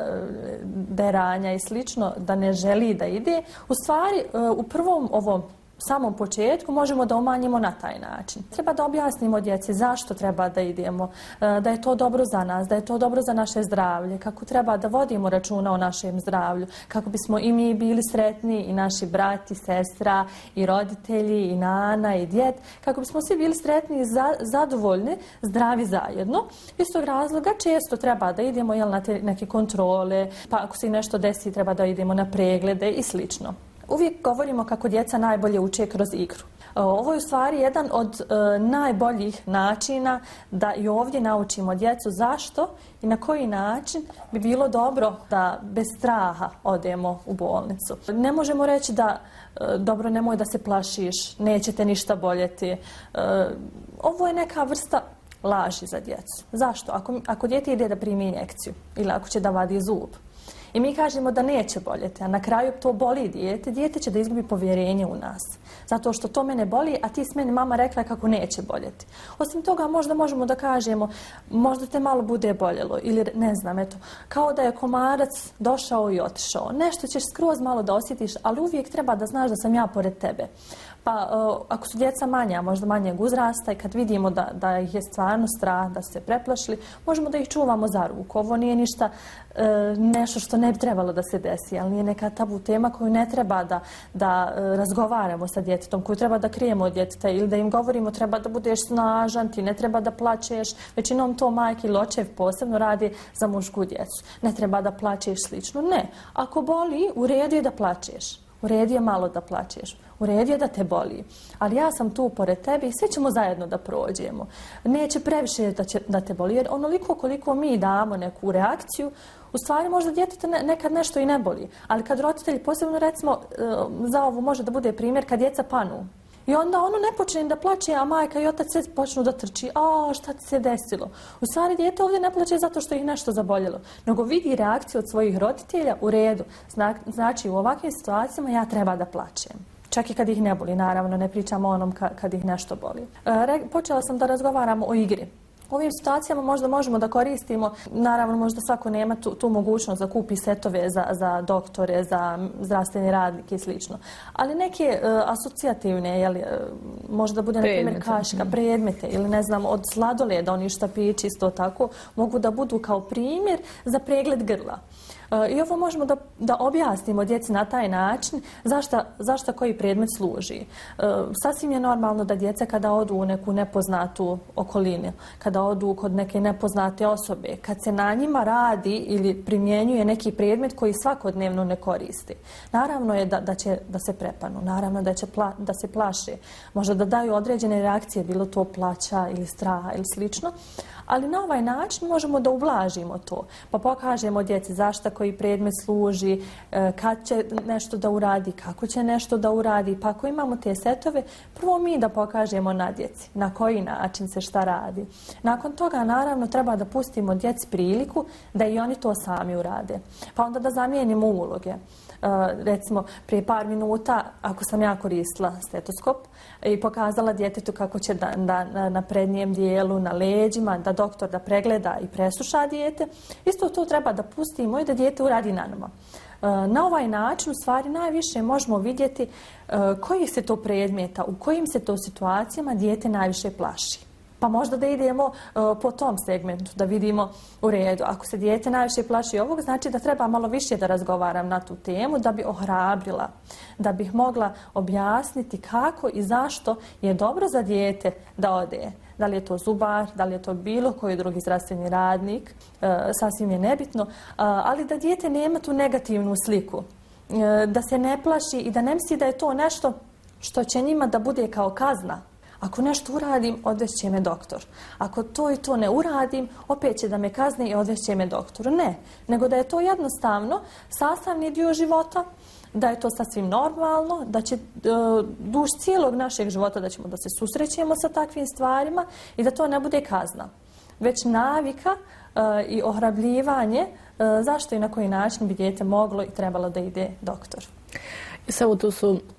deranja i slično, da ne želi da ide, u stvari u prvom ovom samom početku možemo da umanjimo na taj način. Treba da objasnimo djeci zašto treba da idemo, da je to dobro za nas, da je to dobro za naše zdravlje, kako treba da vodimo računa o našem zdravlju, kako bismo i mi bili sretni, i naši brati, sestra, i roditelji, i nana, i djed, kako bismo svi bili sretni i zadovoljni, zdravi zajedno. Iz tog razloga često treba da idemo jel, na te neke kontrole, pa ako se nešto desi treba da idemo na preglede i slično. Uvijek govorimo kako djeca najbolje uče kroz igru. Ovo je u stvari jedan od e, najboljih načina da i ovdje naučimo djecu zašto i na koji način bi bilo dobro da bez straha odemo u bolnicu. Ne možemo reći da e, dobro, nemoj da se plašiš, neće te ništa boljeti. E, ovo je neka vrsta laži za djecu. Zašto? Ako, ako dijete ide da primi injekciju ili ako će da vadi zub, i mi kažemo da neće boljeti, a na kraju to boli dijete, dijete će da izgubi povjerenje u nas. Zato što to mene boli, a ti s meni mama rekla kako neće boljeti. Osim toga, možda možemo da kažemo, možda te malo bude boljelo, ili ne znam, eto, kao da je komarac došao i otišao. Nešto ćeš skroz malo da osjetiš, ali uvijek treba da znaš da sam ja pored tebe. Pa uh, ako su djeca manja, možda manjeg uzrasta i kad vidimo da, da ih je stvarno strah, da su se preplašili, možemo da ih čuvamo za ruku. Ovo nije ništa uh, nešto što ne bi trebalo da se desi, ali nije neka tabu tema koju ne treba da, da uh, razgovaramo sa djetetom, koju treba da krijemo od djeteta ili da im govorimo treba da budeš snažan, ti ne treba da plačeš. Većinom to majke ili očev posebno radi za mušku djecu. Ne treba da plačeš slično. Ne. Ako boli, u redu je da plačeš. U redu je malo da plačeš. U redu je da te boli. Ali ja sam tu pored tebe i svi ćemo zajedno da prođemo. Neće previše da, će, da te boli. Jer onoliko koliko mi damo neku reakciju, u stvari možda djeteta ne, nekad nešto i ne boli. Ali kad roditelji, posebno recimo za ovo može da bude primjer kad djeca panu. I onda ono ne počne da plače, a majka i otac se počnu da trči. A šta ti se desilo? U stvari dijete ovdje ne plače zato što ih nešto zaboljelo, nego vidi reakciju od svojih roditelja u redu. Zna, znači u ovakvim situacijama ja treba da plačem. Čak i kad ih ne boli, naravno, ne pričamo o onom ka, kad ih nešto boli. E, počela sam da razgovaramo o igri. U ovim situacijama možda možemo da koristimo, naravno možda svako nema tu, tu mogućnost da kupi setove za, za doktore, za zdravstveni radnike i slično. Ali neke uh, asocijativne, jeli, uh, možda bude na primjer kaška, predmete ili ne znam od sladoleda, oni štapići isto tako, mogu da budu kao primjer za pregled grla. I ovo možemo da, da objasnimo djeci na taj način zašta, zašta koji predmet služi. Sasvim je normalno da djeca kada odu u neku nepoznatu okolinu, kada odu kod neke nepoznate osobe, kad se na njima radi ili primjenjuje neki predmet koji svakodnevno ne koristi. Naravno je da, da će da se prepanu, naravno da će pla, da se plaše, možda da daju određene reakcije, bilo to plaća ili straha ili slično. Ali na ovaj način možemo da ublažimo to, pa pokažemo djeci zašta koji predmet služi, kad će nešto da uradi, kako će nešto da uradi. Pa ako imamo te setove, prvo mi da pokažemo na djeci na koji način se šta radi. Nakon toga, naravno, treba da pustimo djeci priliku da i oni to sami urade. Pa onda da zamijenimo uloge. Uh, recimo, prije par minuta, ako sam ja koristila stetoskop i pokazala djetetu kako će da, da na prednjem dijelu, na leđima, da doktor da pregleda i presluša dijete, isto to treba da pustimo i da dijete uradi na nama. Uh, na ovaj način, u stvari, najviše možemo vidjeti uh, koji se to predmeta, u kojim se to situacijama dijete najviše plaši. Pa možda da idemo uh, po tom segmentu, da vidimo u redu. Ako se dijete najviše plaši ovog, znači da treba malo više da razgovaram na tu temu, da bi ohrabrila, da bih mogla objasniti kako i zašto je dobro za dijete da ode. Da li je to zubar, da li je to bilo koji drugi zdravstveni radnik, uh, sasvim je nebitno, uh, ali da dijete nema tu negativnu sliku, uh, da se ne plaši i da ne misli da je to nešto što će njima da bude kao kazna. Ako nešto uradim, odvešće me doktor. Ako to i to ne uradim, opet će da me kazne i odvešće me doktoru. Ne, nego da je to jednostavno sastavni dio života, da je to sasvim normalno, da će uh, duž cijelog našeg života da ćemo da se susrećemo sa takvim stvarima i da to ne bude kazna. Već navika uh, i ohrabljivanje uh, zašto i na koji način bi dijete moglo i trebalo da ide doktor. Samo tu su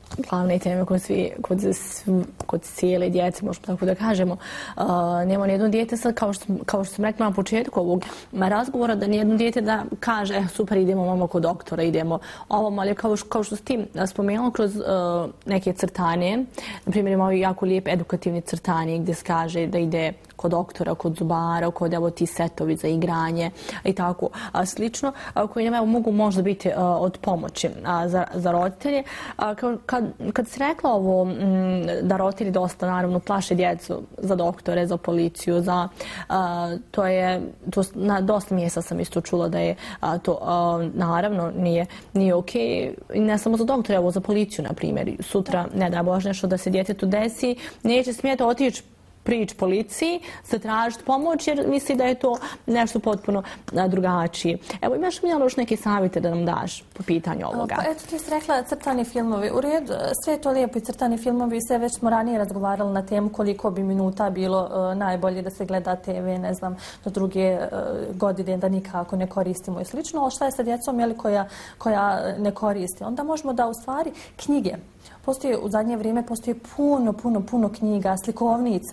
glavne teme kod, svi, kod, kod cijele djece, možemo tako da kažemo. Uh, nema nijedno dijete sad, kao što, kao što sam rekla na početku ovog razgovora, da nijedno dijete da kaže eh, super, idemo mamo kod doktora, idemo ovom, ali kao, kao što si ti spomenula kroz uh, neke crtanje, na primjer imamo jako lijep edukativni crtanje gdje se kaže da ide kod doktora, kod zubara, kod evo ti setovi za igranje i tako a, slično, a, koji nam evo, mogu možda biti a, od pomoći a, za, za roditelje. A, kad, kad si rekla ovo m, da roditelji dosta naravno plaše djecu za doktore, za policiju, za, a, to je, to, na dosta mjesta sam isto čula da je a, to a, naravno nije, nije okej. I ne samo za doktore, evo za policiju, na primjer. Sutra, ne da Bože, nešto da se djetetu desi, neće smjeti otići prič policiji, zatražiti pomoć jer misli da je to nešto potpuno drugačije. Evo, imaš mi još neke savjete da nam daš po pitanju ovoga? Pa eto, ti si rekla crtani filmovi. U redu, sve je to lijepo i crtani filmovi, sve već smo ranije razgovarali na temu koliko bi minuta bilo uh, najbolje da se gleda te ve, ne znam, do druge uh, godine da nikako ne koristimo i slično, ali šta je sa djecom jeli, koja, koja ne koristi? Onda možemo da u stvari knjige. Postoje, u zadnje vrijeme postoji puno, puno, puno knjiga, slikovnica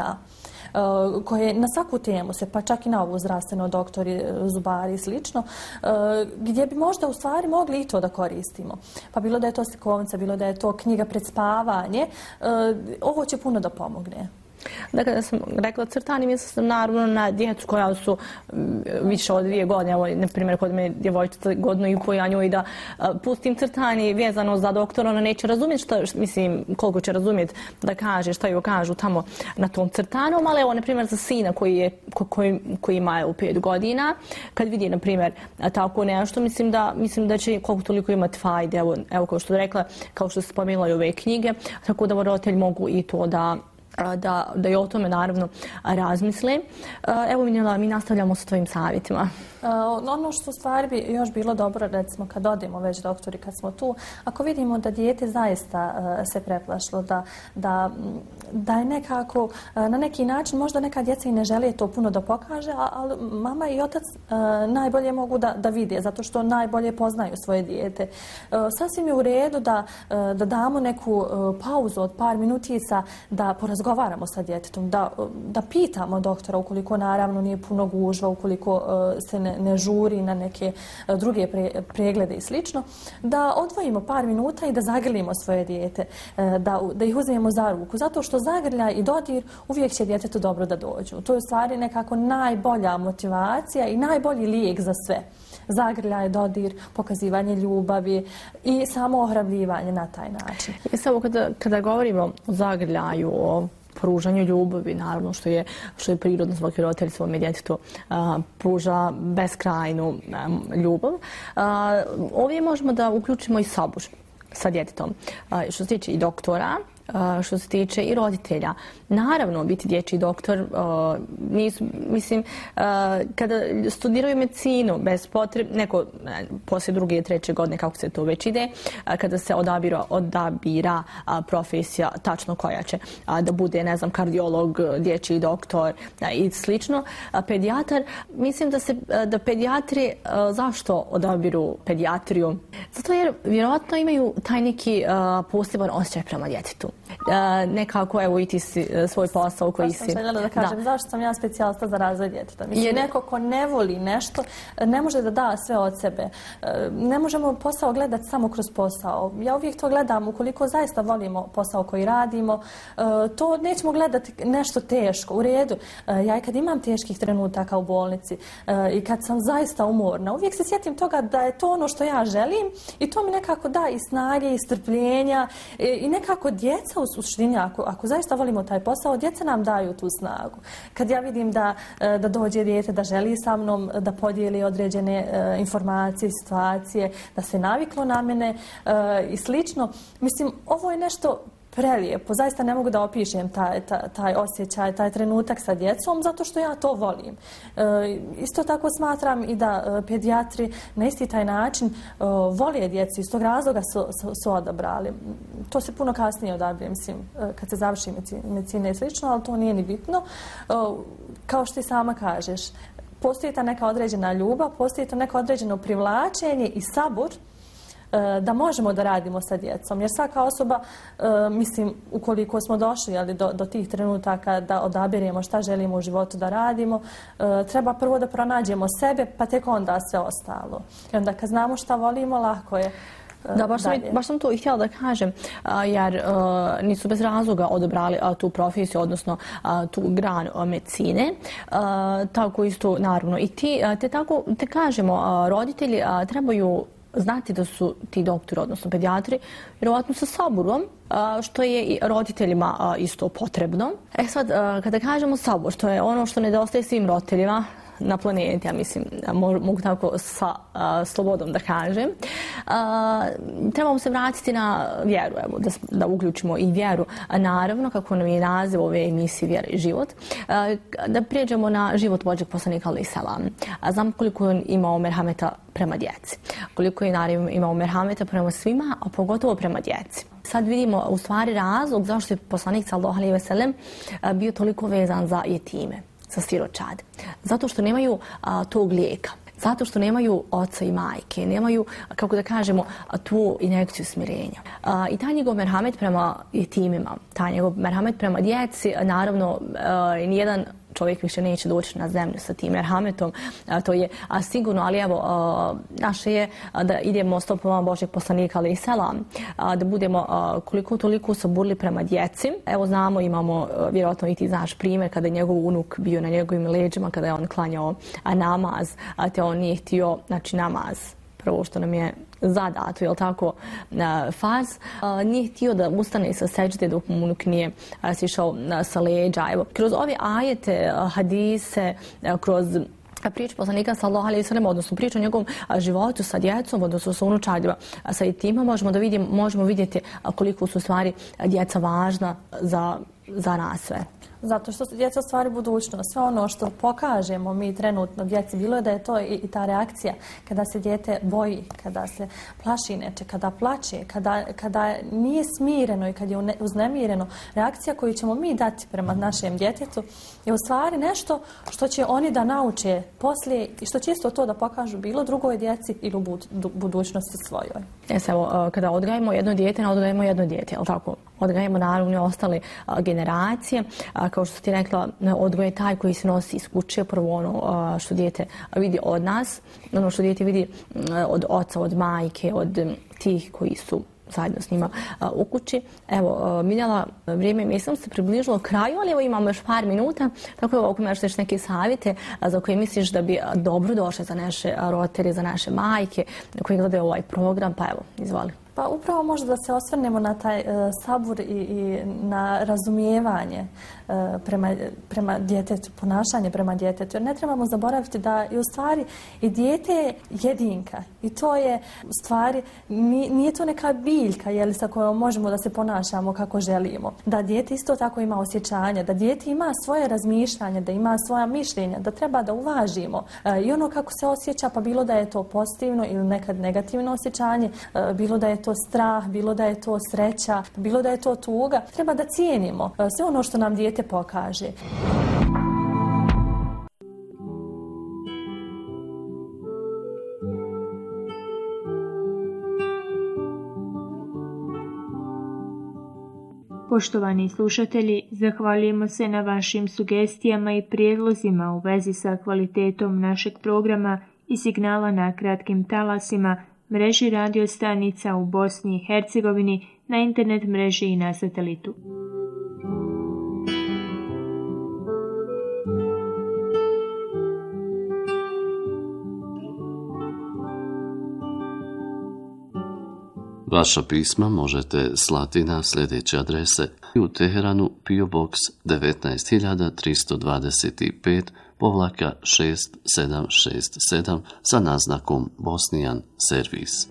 uh, koje na svaku temu se, pa čak i na ovu zdravstveno, doktori, zubari i slično, uh, gdje bi možda u stvari mogli i to da koristimo. Pa bilo da je to slikovnica, bilo da je to knjiga pred spavanje, uh, ovo će puno da pomogne. Dakle, da sam rekla crtani, mislim sam naravno na djecu koja su više od dvije godine. Evo, na primjer, kod me djevojčica godinu i po, ja njoj da uh, pustim crtani vezano za doktora, ona neće razumjeti šta, šta, mislim, koliko će razumjeti da kaže, šta joj kažu tamo na tom crtanom, ali evo, na primjer, za sina koji, je, ko, koji, koji ima u pet godina, kad vidi, na primjer, tako nešto, mislim da, mislim da će koliko toliko imati fajde, evo, evo kao što je rekla, kao što se spomenula i ove knjige, tako da roditelji mogu i to da Da, da i o tome naravno razmisle. Evo Minjela, mi nastavljamo sa tvojim savjetima. Ono što u stvari bi još bilo dobro, recimo kad odemo već doktori, kad smo tu, ako vidimo da dijete zaista se preplašilo, da, da, da je nekako na neki način, možda neka djeca i ne žele to puno da pokaže, ali mama i otac najbolje mogu da, da vide, zato što najbolje poznaju svoje dijete. Sasvim je u redu da, da damo neku pauzu od par minutica, da porazgovaramo razgovaramo sa djetetom, da, da pitamo doktora ukoliko naravno nije puno gužva, ukoliko uh, se ne, ne žuri na neke uh, druge pre, preglede i slično, da odvojimo par minuta i da zagrlimo svoje dijete, uh, da, da ih uzmemo za ruku, zato što zagrljaj i dodir uvijek će djetetu dobro da dođu. To je u stvari nekako najbolja motivacija i najbolji lijek za sve. Zagrljaj, dodir, pokazivanje ljubavi i samo ohrabljivanje na taj način. I samo kada, kada govorimo o zagrljaju, o pružanju ljubavi, naravno što je, što je prirodno, svaki roditelj svome djetetu a, pruža beskrajnu a, ljubav. A, ovdje možemo da uključimo i sabor sa djetetom. A, što se tiče i doktora, Uh, što se tiče i roditelja. Naravno, biti dječji doktor, uh, nis, mislim, uh, kada studiraju medicinu, bez potrebe, neko, ne, poslije druge i treće godine, kako se to već ide, uh, kada se odabira, odabira uh, profesija tačno koja će uh, da bude, ne znam, kardiolog, dječji doktor uh, i slično, uh, pedijatar, mislim da se, uh, da pedijatri, uh, zašto odabiru pedijatriju? Zato jer vjerojatno imaju taj neki uh, poseban osjećaj prema djetetu. Uh, nekako, evo, i ti si uh, svoj posao koji si... To sam željela da kažem, da. Zašto sam ja specijalista za razvoj djeteta? Mislim, je... neko ko ne voli nešto, ne može da da sve od sebe. Uh, ne možemo posao gledati samo kroz posao. Ja uvijek to gledam, ukoliko zaista volimo posao koji radimo, uh, to nećemo gledati nešto teško, u redu. Uh, ja i kad imam teških trenutaka u bolnici uh, i kad sam zaista umorna, uvijek se sjetim toga da je to ono što ja želim i to mi nekako da i snage i strpljenja i, i nekako djeca u suštini, ako, ako zaista volimo taj posao, djeca nam daju tu snagu. Kad ja vidim da, da dođe dijete, da želi sa mnom da podijeli određene uh, informacije, situacije, da se naviklo na mene uh, i slično, mislim, ovo je nešto prelijepo. Zaista ne mogu da opišem taj, taj, taj osjećaj, taj trenutak sa djecom, zato što ja to volim. E, isto tako smatram i da e, pedijatri na isti taj način e, vole djecu, iz tog razloga su, su, su odabrali. To se puno kasnije odabire, mislim, e, kad se završi medicina i slično, ali to nije ni bitno. E, kao što ti sama kažeš, postoji ta neka određena ljubav, postoji to neko određeno privlačenje i sabor da možemo da radimo sa djecom. Jer svaka osoba, mislim, ukoliko smo došli ali, do, do tih trenutaka da odabiremo šta želimo u životu da radimo, treba prvo da pronađemo sebe, pa tek onda sve ostalo. I onda kad znamo šta volimo, lako je. Da, baš sam, baš sam to i htjela da kažem, jer nisu bez razloga odabrali tu profesiju, odnosno tu granu medicine. Tako isto, naravno, i ti, te tako, te kažemo, roditelji trebaju znati da su ti doktori, odnosno pedijatri, vjerovatno sa saburom, što je i roditeljima isto potrebno. E sad, kada kažemo sabor, što je ono što nedostaje svim roditeljima na planeti, ja mislim, mogu tako sa a, slobodom da kažem. A, trebamo se vratiti na vjeru, evo, da, da uključimo i vjeru. A, naravno, kako nam je naziv ove emisije Vjera i život, a, da prijeđemo na život Božjeg poslanika alejhi selam. A znam koliko je imao merhameta prema djeci, koliko je naravno imao merhameta prema svima, a pogotovo prema djeci. Sad vidimo u stvari razlog zašto je poslanik sallallahu alejhi ve sellem bio toliko vezan za jetime, za siročad. Zato što nemaju a, tog lijeka. Zato što nemaju oca i majke, nemaju, kako da kažemo, tu injekciju smirenja. A, I taj njegov merhamet prema jetimima, taj njegov merhamet prema djeci, naravno, a, nijedan čovjek više neće doći na zemlju sa tim merhametom, a, to je a, sigurno, ali evo, a, naše je a, da idemo stopama Božjeg poslanika alejhi selam, a, da budemo a, koliko toliko saburli prema djeci. Evo znamo, imamo, a, vjerojatno i ti znaš primjer, kada je njegov unuk bio na njegovim leđima, kada je on klanjao a, namaz, a te on nije htio, znači namaz, prvo što nam je zadato, je li tako, faz, nije htio da ustane sa sećde dok mu unuk nije sišao sa leđa. Evo, kroz ove ajete, hadise, kroz priču poslanika sallallahu alejhi ve sellem, odnosno priču o njegovom životu sa djecom, odnosno sa unučadima, sa jetima, možemo da vidimo, možemo vidjeti koliko su stvari djeca važna za, za nas sve. Zato što su djeca u stvari budućnost. Sve ono što pokažemo mi trenutno djeci, bilo je da je to i, i ta reakcija kada se dijete boji, kada se plaši neče, kada plače, kada, kada nije smireno i kad je uznemireno, reakcija koju ćemo mi dati prema našem djetetu je u stvari nešto što će oni da nauče poslije i što će isto to da pokažu bilo drugoj djeci ili u budućnosti svojoj. Jes, evo, kada odgajemo jedno dijete, ne odgajemo jedno dijete, ali tako? Odgajemo naravno i ostale a, generacije. A, kao što ti rekla, odgoj je taj koji se nosi iz kuće, prvo ono a, što dijete vidi od nas, ono što dijete vidi a, od oca, od majke, od m, tih koji su zajedno s njima a, u kući. Evo, a, Miljana, vrijeme mislim se približilo kraju, ali evo imamo još par minuta, tako evo, ako imaš još neke savjete a, za koje misliš da bi dobro došle za naše roditelje, za naše majke koji gledaju ovaj program, pa evo, izvoli. Pa upravo možda da se osvrnemo na taj uh, sabur i, i na razumijevanje uh, prema, prema djetetu, ponašanje prema djetetu. Jer ne trebamo zaboraviti da je u stvari i dijete je jedinka. I to je u stvari, nije, nije to neka biljka jeli, sa kojom možemo da se ponašamo kako želimo. Da dijete isto tako ima osjećanja, da dijete ima svoje razmišljanje, da ima svoja mišljenja, da treba da uvažimo. Uh, I ono kako se osjeća, pa bilo da je to pozitivno ili nekad negativno osjećanje, uh, bilo da je to strah, bilo da je to sreća, bilo da je to tuga. Treba da cijenimo sve ono što nam dijete pokaže. Poštovani slušatelji, zahvaljujemo se na vašim sugestijama i prijedlozima u vezi sa kvalitetom našeg programa i signala na kratkim talasima, mreži radio stanica u Bosni i Hercegovini, na internet mreži i na satelitu. Vaša pisma možete slati na sljedeće adrese: u Teheranu P O Box devetnaest hiljada tristo dvadeset pet povlaka šest sedam šest sedam sa naznakom Bosnijan servis.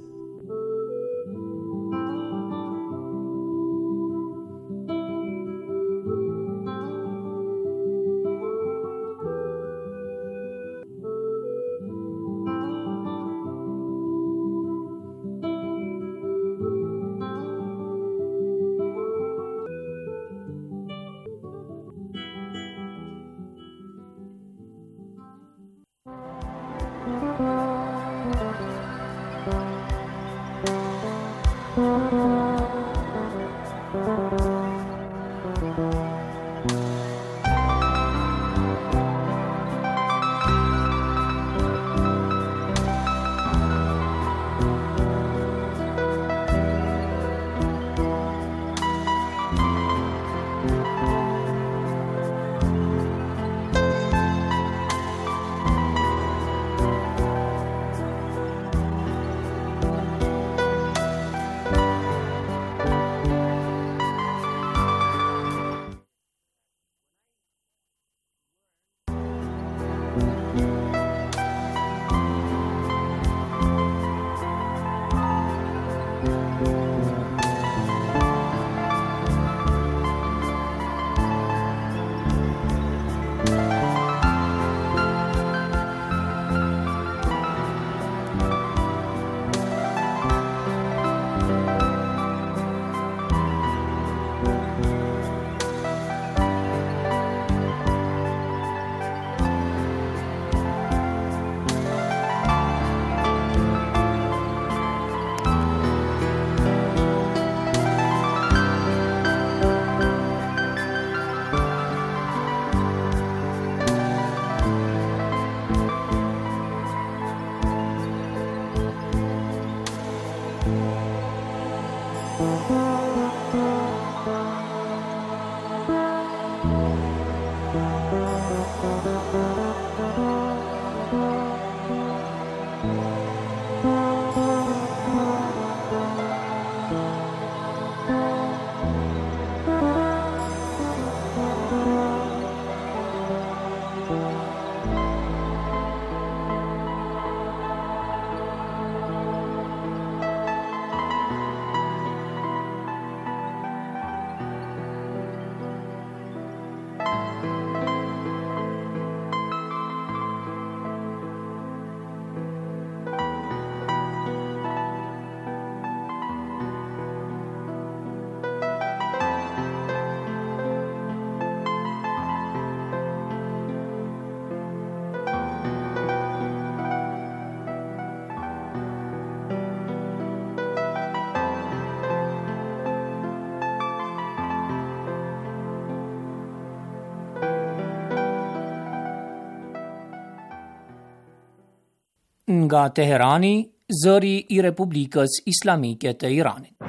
Nga Teherani, zëri i Republikës Islamike të Iranit.